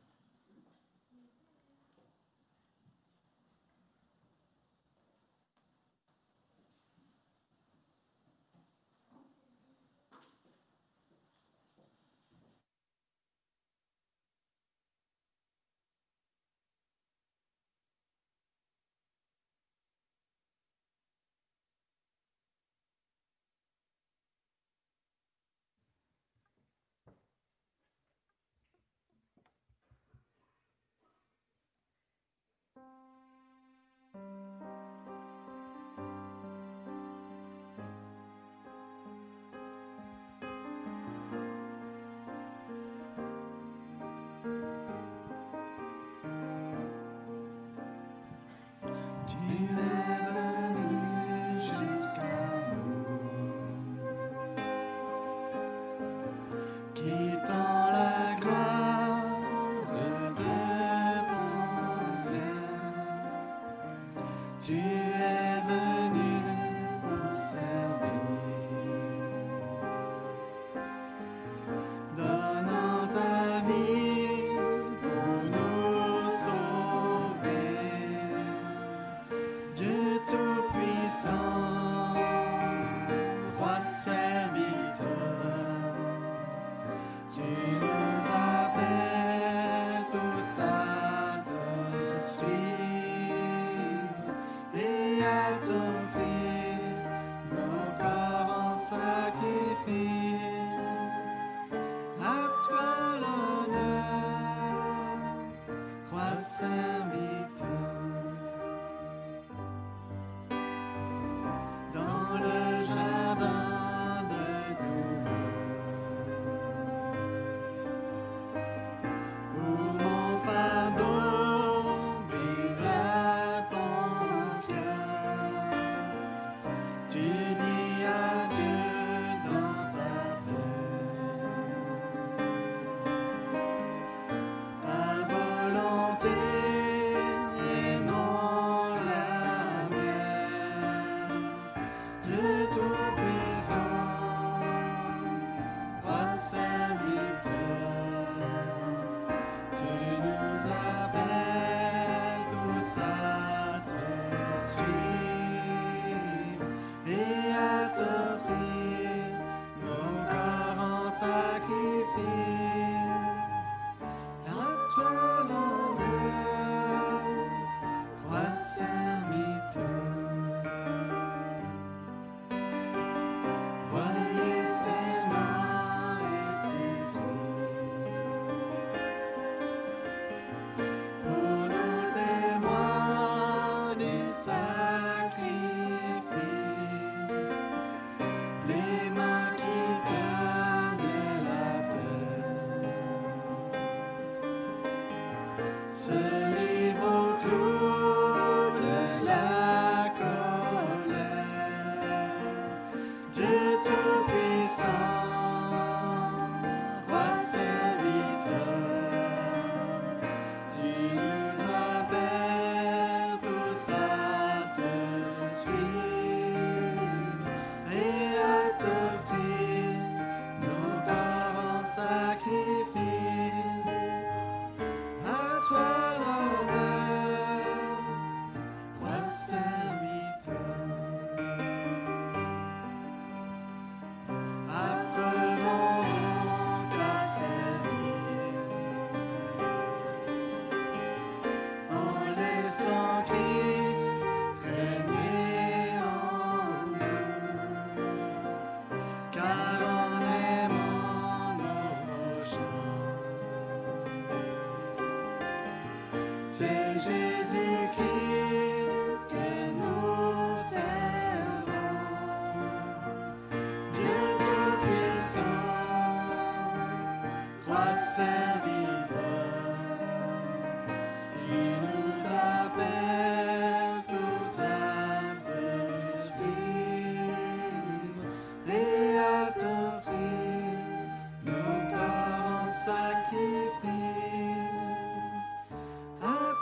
À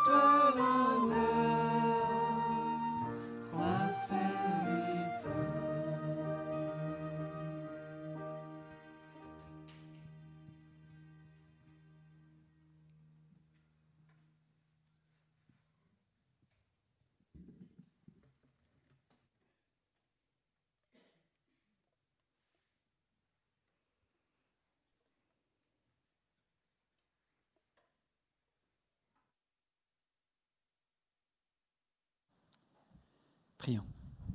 Prions.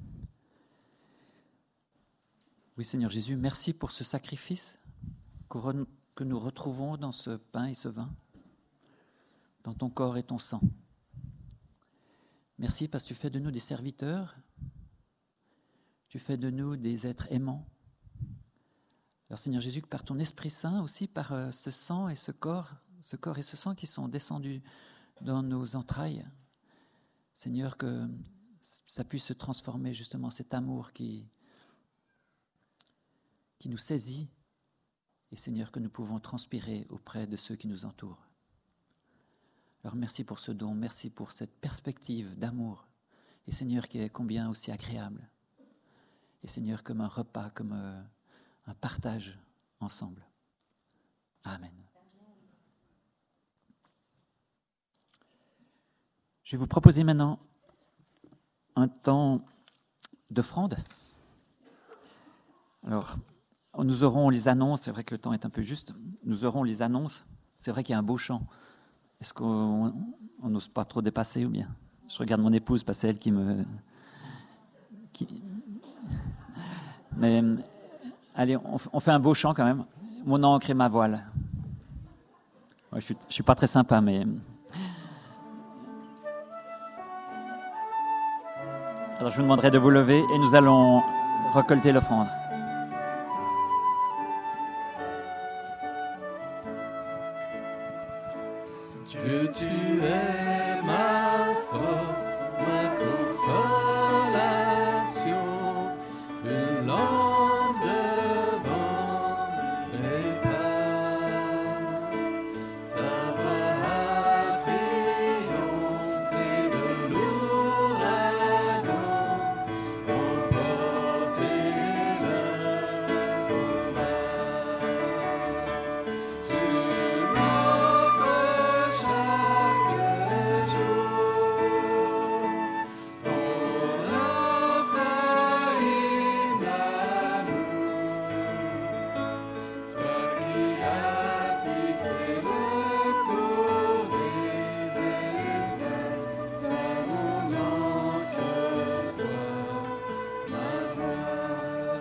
Oui, Seigneur Jésus, merci pour ce sacrifice que nous retrouvons dans ce pain et ce vin, dans ton corps et ton sang. Merci parce que tu fais de nous des serviteurs, tu fais de nous des êtres aimants. Alors Seigneur Jésus, que par ton Esprit Saint aussi, par ce sang et ce corps, ce corps et ce sang qui sont descendus dans nos entrailles, Seigneur, que ça puisse se transformer justement, cet amour qui, qui nous saisit, et Seigneur, que nous pouvons transpirer auprès de ceux qui nous entourent. Alors merci pour ce don, merci pour cette perspective d'amour, et Seigneur, qui est combien aussi agréable. Et Seigneur, comme un repas, comme un, un partage ensemble. Amen. Je vais vous proposer maintenant un temps d'offrande. Alors, nous aurons les annonces, c'est vrai que le temps est un peu juste, nous aurons les annonces, c'est vrai qu'il y a un beau chant. Est-ce qu'on n'ose pas trop dépasser ou bien? Je regarde mon épouse, parce que c'est elle qui me... Qui... Mais allez, on, on fait un beau chant quand même. Mon ancre et ma voile. Ouais, je ne suis, je suis pas très sympa, mais... Alors je vous demanderai de vous lever et nous allons récolter l'offrande. Dieu, tu es ma force, ma consolation, une lampe devant mes pas. Ta voix a triomphé de l'ouragan, emporté le combat. Tu m'offres chaque jour ton infaillible amour, toi qui as fixé le cours des étoiles, sois mon ancre, sois ma voile.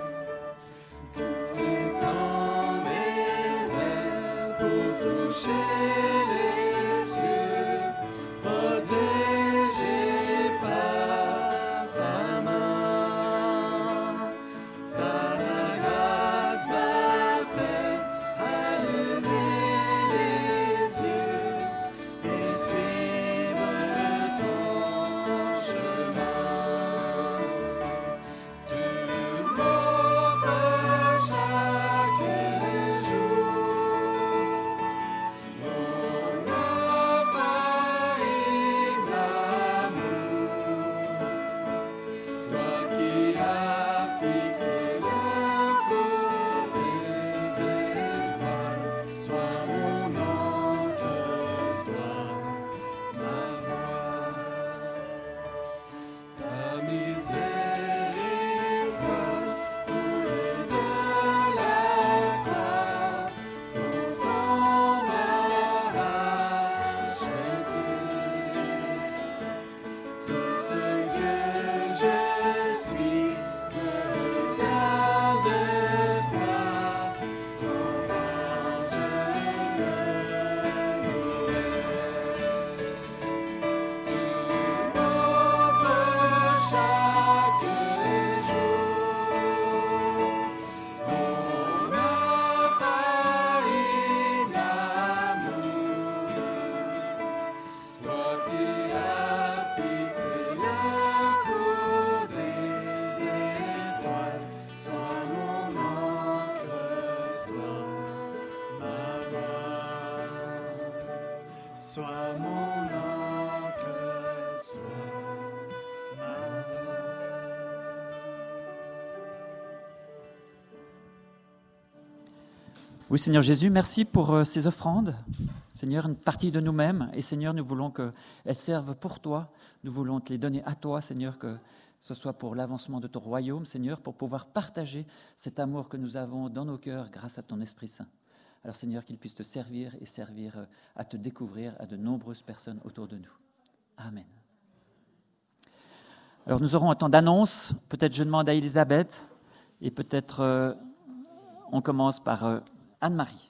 Étends mes ailes pour toucher les cieux, protégé par ta main. T'as la grâce m'appelle à lever les yeux et suivre ton chemin. Tu m'offres chaque jour ton infaillible amour, toi qui as fixé le cours des étoiles, sois mon ancre, sois ma voile. Ta miséricorde coule de la croix, ton sang m'a racheté. Tout ce que je suis me vient de toi, sans fin je te louerai. Tu m'offres chaque jour ton infaillible amour, toi qui as fixé le cours des étoiles, sois mon ancre, sois ma voile. Sois mon ancre, sois ma voile. Oui, Seigneur Jésus, merci pour euh, ces offrandes. Seigneur, une partie de nous-mêmes. Et Seigneur, nous voulons qu'elles servent pour toi. Nous voulons te les donner à toi, Seigneur, que ce soit pour l'avancement de ton royaume, Seigneur, pour pouvoir partager cet amour que nous avons dans nos cœurs grâce à ton Esprit Saint. Alors, Seigneur, qu'il puisse te servir et servir euh, à te découvrir à de nombreuses personnes autour de nous. Amen. Alors nous aurons un temps d'annonce. Peut-être je demande à Elisabeth et peut-être euh, on commence par euh, Anne-Marie.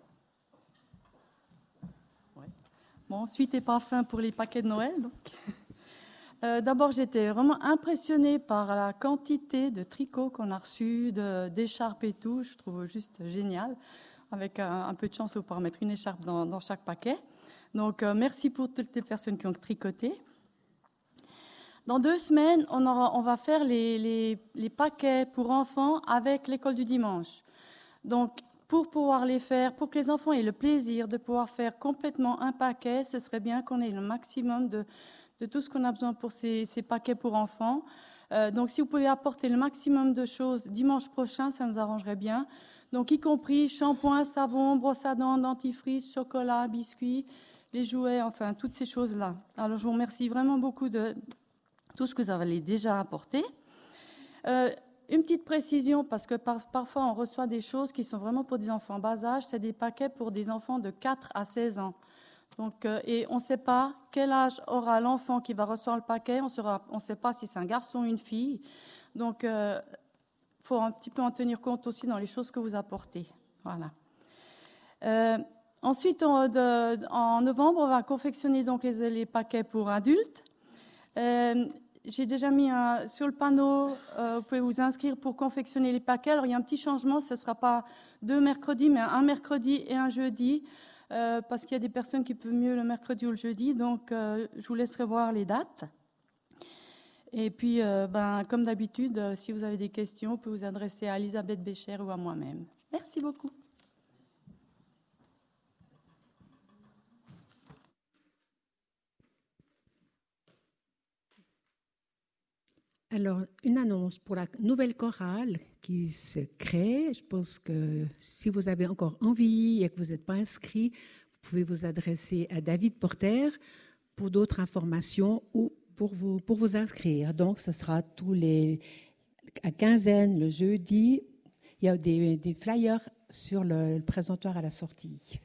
Ouais. Bon, suite et parfum pour les paquets de Noël. Donc. Euh, d'abord, j'étais vraiment impressionnée par la quantité de tricots qu'on a reçus, de, d'écharpes et tout. Je trouve juste génial. Avec un, un peu de chance, on pourra mettre une écharpe dans, dans chaque paquet. Donc, euh, merci pour toutes les personnes qui ont tricoté. Dans deux semaines, on, aura, on va faire les, les, les paquets pour enfants avec l'école du dimanche. Donc, pour pouvoir les faire, pour que les enfants aient le plaisir de pouvoir faire complètement un paquet, ce serait bien qu'on ait le maximum de, de tout ce qu'on a besoin pour ces, ces paquets pour enfants. Euh, donc, si vous pouvez apporter le maximum de choses dimanche prochain, ça nous arrangerait bien. Donc, y compris shampoing, savon, brosse à dents, dentifrice, chocolat, biscuits, les jouets, enfin, toutes ces choses-là. Alors, je vous remercie vraiment beaucoup de tout ce que vous avez déjà apporté. Euh, une petite précision, parce que par, parfois on reçoit des choses qui sont vraiment pour des enfants bas âge, c'est des paquets pour des enfants de quatre à seize ans. Donc, euh, et on ne sait pas quel âge aura l'enfant qui va recevoir le paquet, on ne sait pas si c'est un garçon ou une fille. Donc, il euh, faut un petit peu en tenir compte aussi dans les choses que vous apportez. Voilà. Euh, ensuite, en, de, en novembre, on va confectionner donc les, les paquets pour adultes. Euh, j'ai déjà mis un, sur le panneau, euh, vous pouvez vous inscrire pour confectionner les paquets. Alors, il y a un petit changement, ce ne sera pas deux mercredis, mais un mercredi et un jeudi, euh, parce qu'il y a des personnes qui peuvent mieux le mercredi ou le jeudi. Donc, euh, je vous laisserai voir les dates. Et puis, euh, ben, comme d'habitude, euh, si vous avez des questions, vous pouvez vous adresser à Elisabeth Bécher ou à moi-même. Merci beaucoup. Alors, une annonce pour la nouvelle chorale qui se crée. Je pense que si vous avez encore envie et que vous n'êtes pas inscrit, vous pouvez vous adresser à David Porter pour d'autres informations ou pour vous, pour vous inscrire. Donc, ce sera tous les à quinzaine, le jeudi. Il y a des, des flyers sur le, le présentoir à la sortie.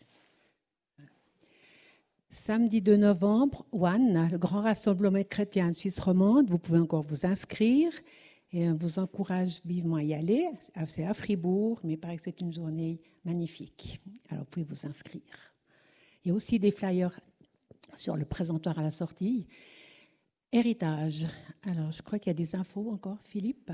Samedi deux novembre, O A N, le grand rassemblement chrétien de Suisse romande, vous pouvez encore vous inscrire et on vous encourage vivement à y aller. C'est à Fribourg, mais il paraît que c'est une journée magnifique. Alors vous pouvez vous inscrire. Il y a aussi des flyers sur le présentoir à la sortie. Héritage. Alors je crois qu'il y a des infos encore, Philippe.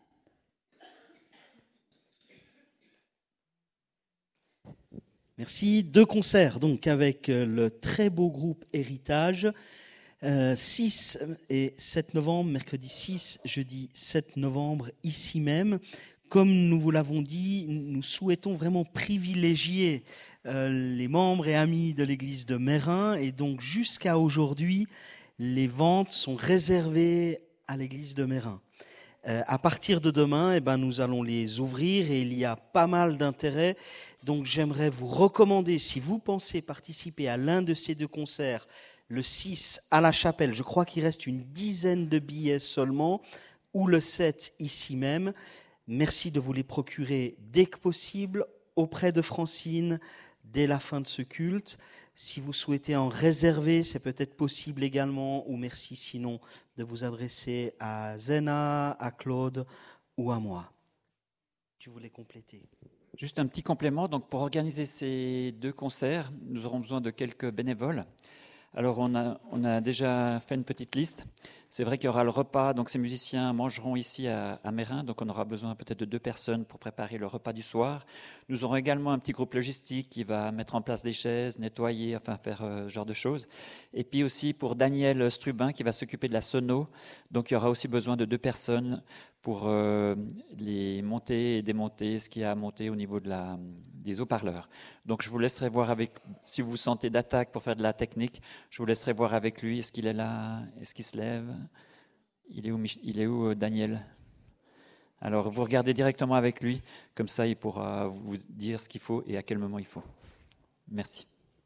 Merci. Deux concerts donc avec le très beau groupe Héritage, euh, six et sept novembre, mercredi six, jeudi sept novembre, ici même. Comme nous vous l'avons dit, nous souhaitons vraiment privilégier euh, les membres et amis de l'église de Meyrin, et donc jusqu'à aujourd'hui, les ventes sont réservées à l'église de Meyrin. Euh, à partir de demain, eh ben, nous allons les ouvrir et il y a pas mal d'intérêt. Donc j'aimerais vous recommander, si vous pensez participer à l'un de ces deux concerts, le six à la chapelle, je crois qu'il reste une dizaine de billets seulement, ou le sept ici même. Merci de vous les procurer dès que possible auprès de Francine dès la fin de ce culte. Si vous souhaitez en réserver, c'est peut-être possible également, ou merci sinon de vous adresser à Zena, à Claude ou à moi. Tu voulais compléter ? Juste un petit complément. Donc, pour organiser ces deux concerts, nous aurons besoin de quelques bénévoles. Alors, on a, on a déjà fait une petite liste. C'est vrai qu'il y aura le repas, donc ces musiciens mangeront ici à, à Meyrin, donc on aura besoin peut-être de deux personnes pour préparer le repas du soir. Nous aurons également un petit groupe logistique qui va mettre en place des chaises, nettoyer, enfin faire euh, ce genre de choses. Et puis aussi pour Daniel Strubin qui va s'occuper de la sono, donc il y aura aussi besoin de deux personnes pour euh, les monter et démonter ce qu'il y a à monter au niveau de la, des haut-parleurs. Donc je vous laisserai voir avec, si vous vous sentez d'attaque pour faire de la technique, je vous laisserai voir avec lui, est-ce qu'il est là, est-ce qu'il se lève ? Il est où, il est où Daniel ? Alors, vous regardez directement avec lui, comme ça, il pourra vous dire ce qu'il faut et à quel moment il faut. Merci.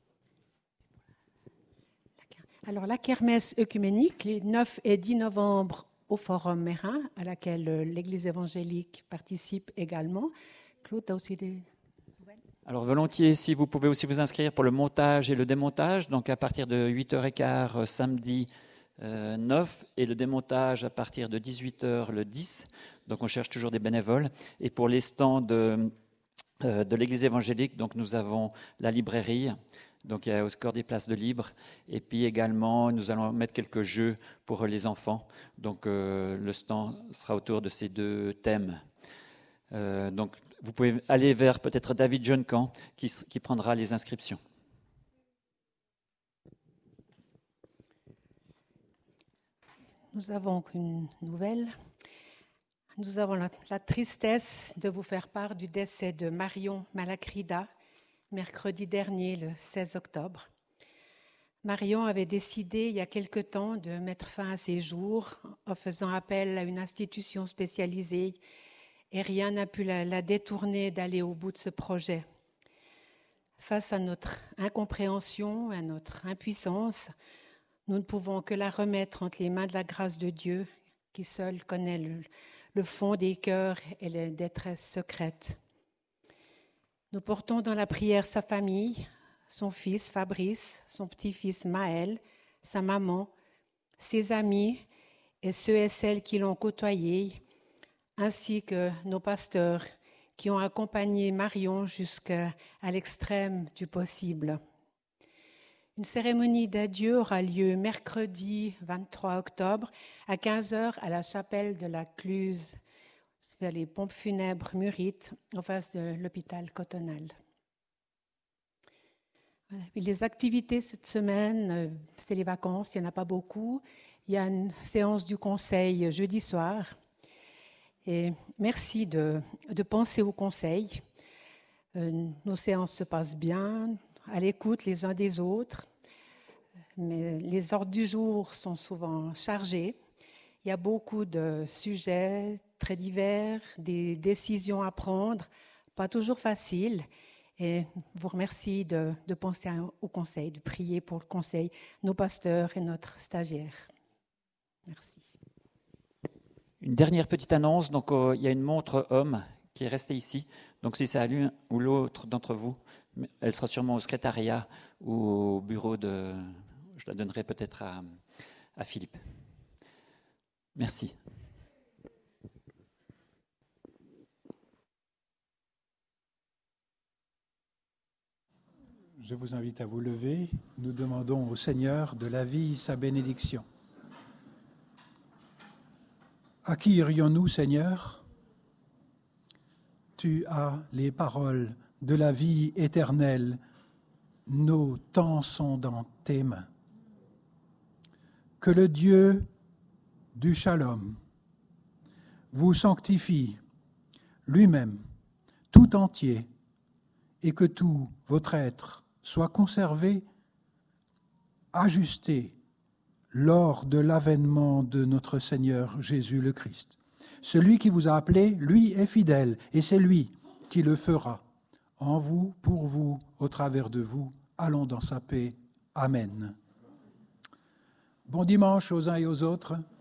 Alors, la kermesse œcuménique, les neuf et dix novembre au Forum Meyrin, à laquelle l'Église évangélique participe également. Claude, tu as aussi des... Alors, volontiers, si vous pouvez aussi vous inscrire pour le montage et le démontage. Donc, à partir de huit heures quinze, samedi euh, neuf et le démontage à partir de dix-huit heures le dix. Donc on cherche toujours des bénévoles. Et pour les stands de, euh, de l'Église évangélique, donc nous avons la librairie. Donc il y a au score des places de libre. Et puis également, nous allons mettre quelques jeux pour les enfants. Donc euh, le stand sera autour de ces deux thèmes. Euh, donc vous pouvez aller vers peut-être David Joncan qui, qui prendra les inscriptions. Nous avons une nouvelle. Nous avons la, la tristesse de vous faire part du décès de Marion Malacrida, mercredi dernier, le seize octobre. Marion avait décidé il y a quelque temps de mettre fin à ses jours en faisant appel à une institution spécialisée et rien n'a pu la, la détourner d'aller au bout de ce projet. Face à notre incompréhension, à notre impuissance, nous ne pouvons que la remettre entre les mains de la grâce de Dieu, qui seul connaît le, le fond des cœurs et les détresses secrètes. Nous portons dans la prière sa famille, son fils Fabrice, son petit-fils Maël, sa maman, ses amis et ceux et celles qui l'ont côtoyé, ainsi que nos pasteurs qui ont accompagné Marion jusqu'à l'extrême du possible. Une cérémonie d'adieu aura lieu mercredi vingt-trois octobre à quinze heures à la chapelle de la Cluse, vers les pompes funèbres Murites, en face de l'hôpital Cotonal. Voilà. Les activités cette semaine, c'est les vacances, il n'y en a pas beaucoup. Il y a une séance du conseil jeudi soir. Et merci de, de penser au conseil. Euh, nos séances se passent bien, à l'écoute les uns des autres, mais les ordres du jour sont souvent chargés. Il y a beaucoup de sujets très divers, des décisions à prendre, pas toujours faciles. Et je vous remercie de, de penser au conseil, de prier pour le conseil, nos pasteurs et notre stagiaire. Merci. Une dernière petite annonce. Donc, euh, il y a une montre homme qui est restée ici. Donc, si c'est à l'une ou l'autre d'entre vous, elle sera sûrement au secrétariat ou au bureau de... Je la donnerai peut-être à, à Philippe. Merci. Je vous invite à vous lever. Nous demandons au Seigneur de la vie sa bénédiction. À qui irions-nous, Seigneur ? Tu as les paroles de la vie éternelle. Nos temps sont dans tes mains. Que le Dieu du Shalom vous sanctifie lui-même, tout entier, et que tout votre être soit conservé, ajusté lors de l'avènement de notre Seigneur Jésus le Christ. Celui qui vous a appelé, lui est fidèle, et c'est lui qui le fera. En vous, pour vous, au travers de vous, allons dans sa paix. Amen. Bon dimanche aux uns et aux autres.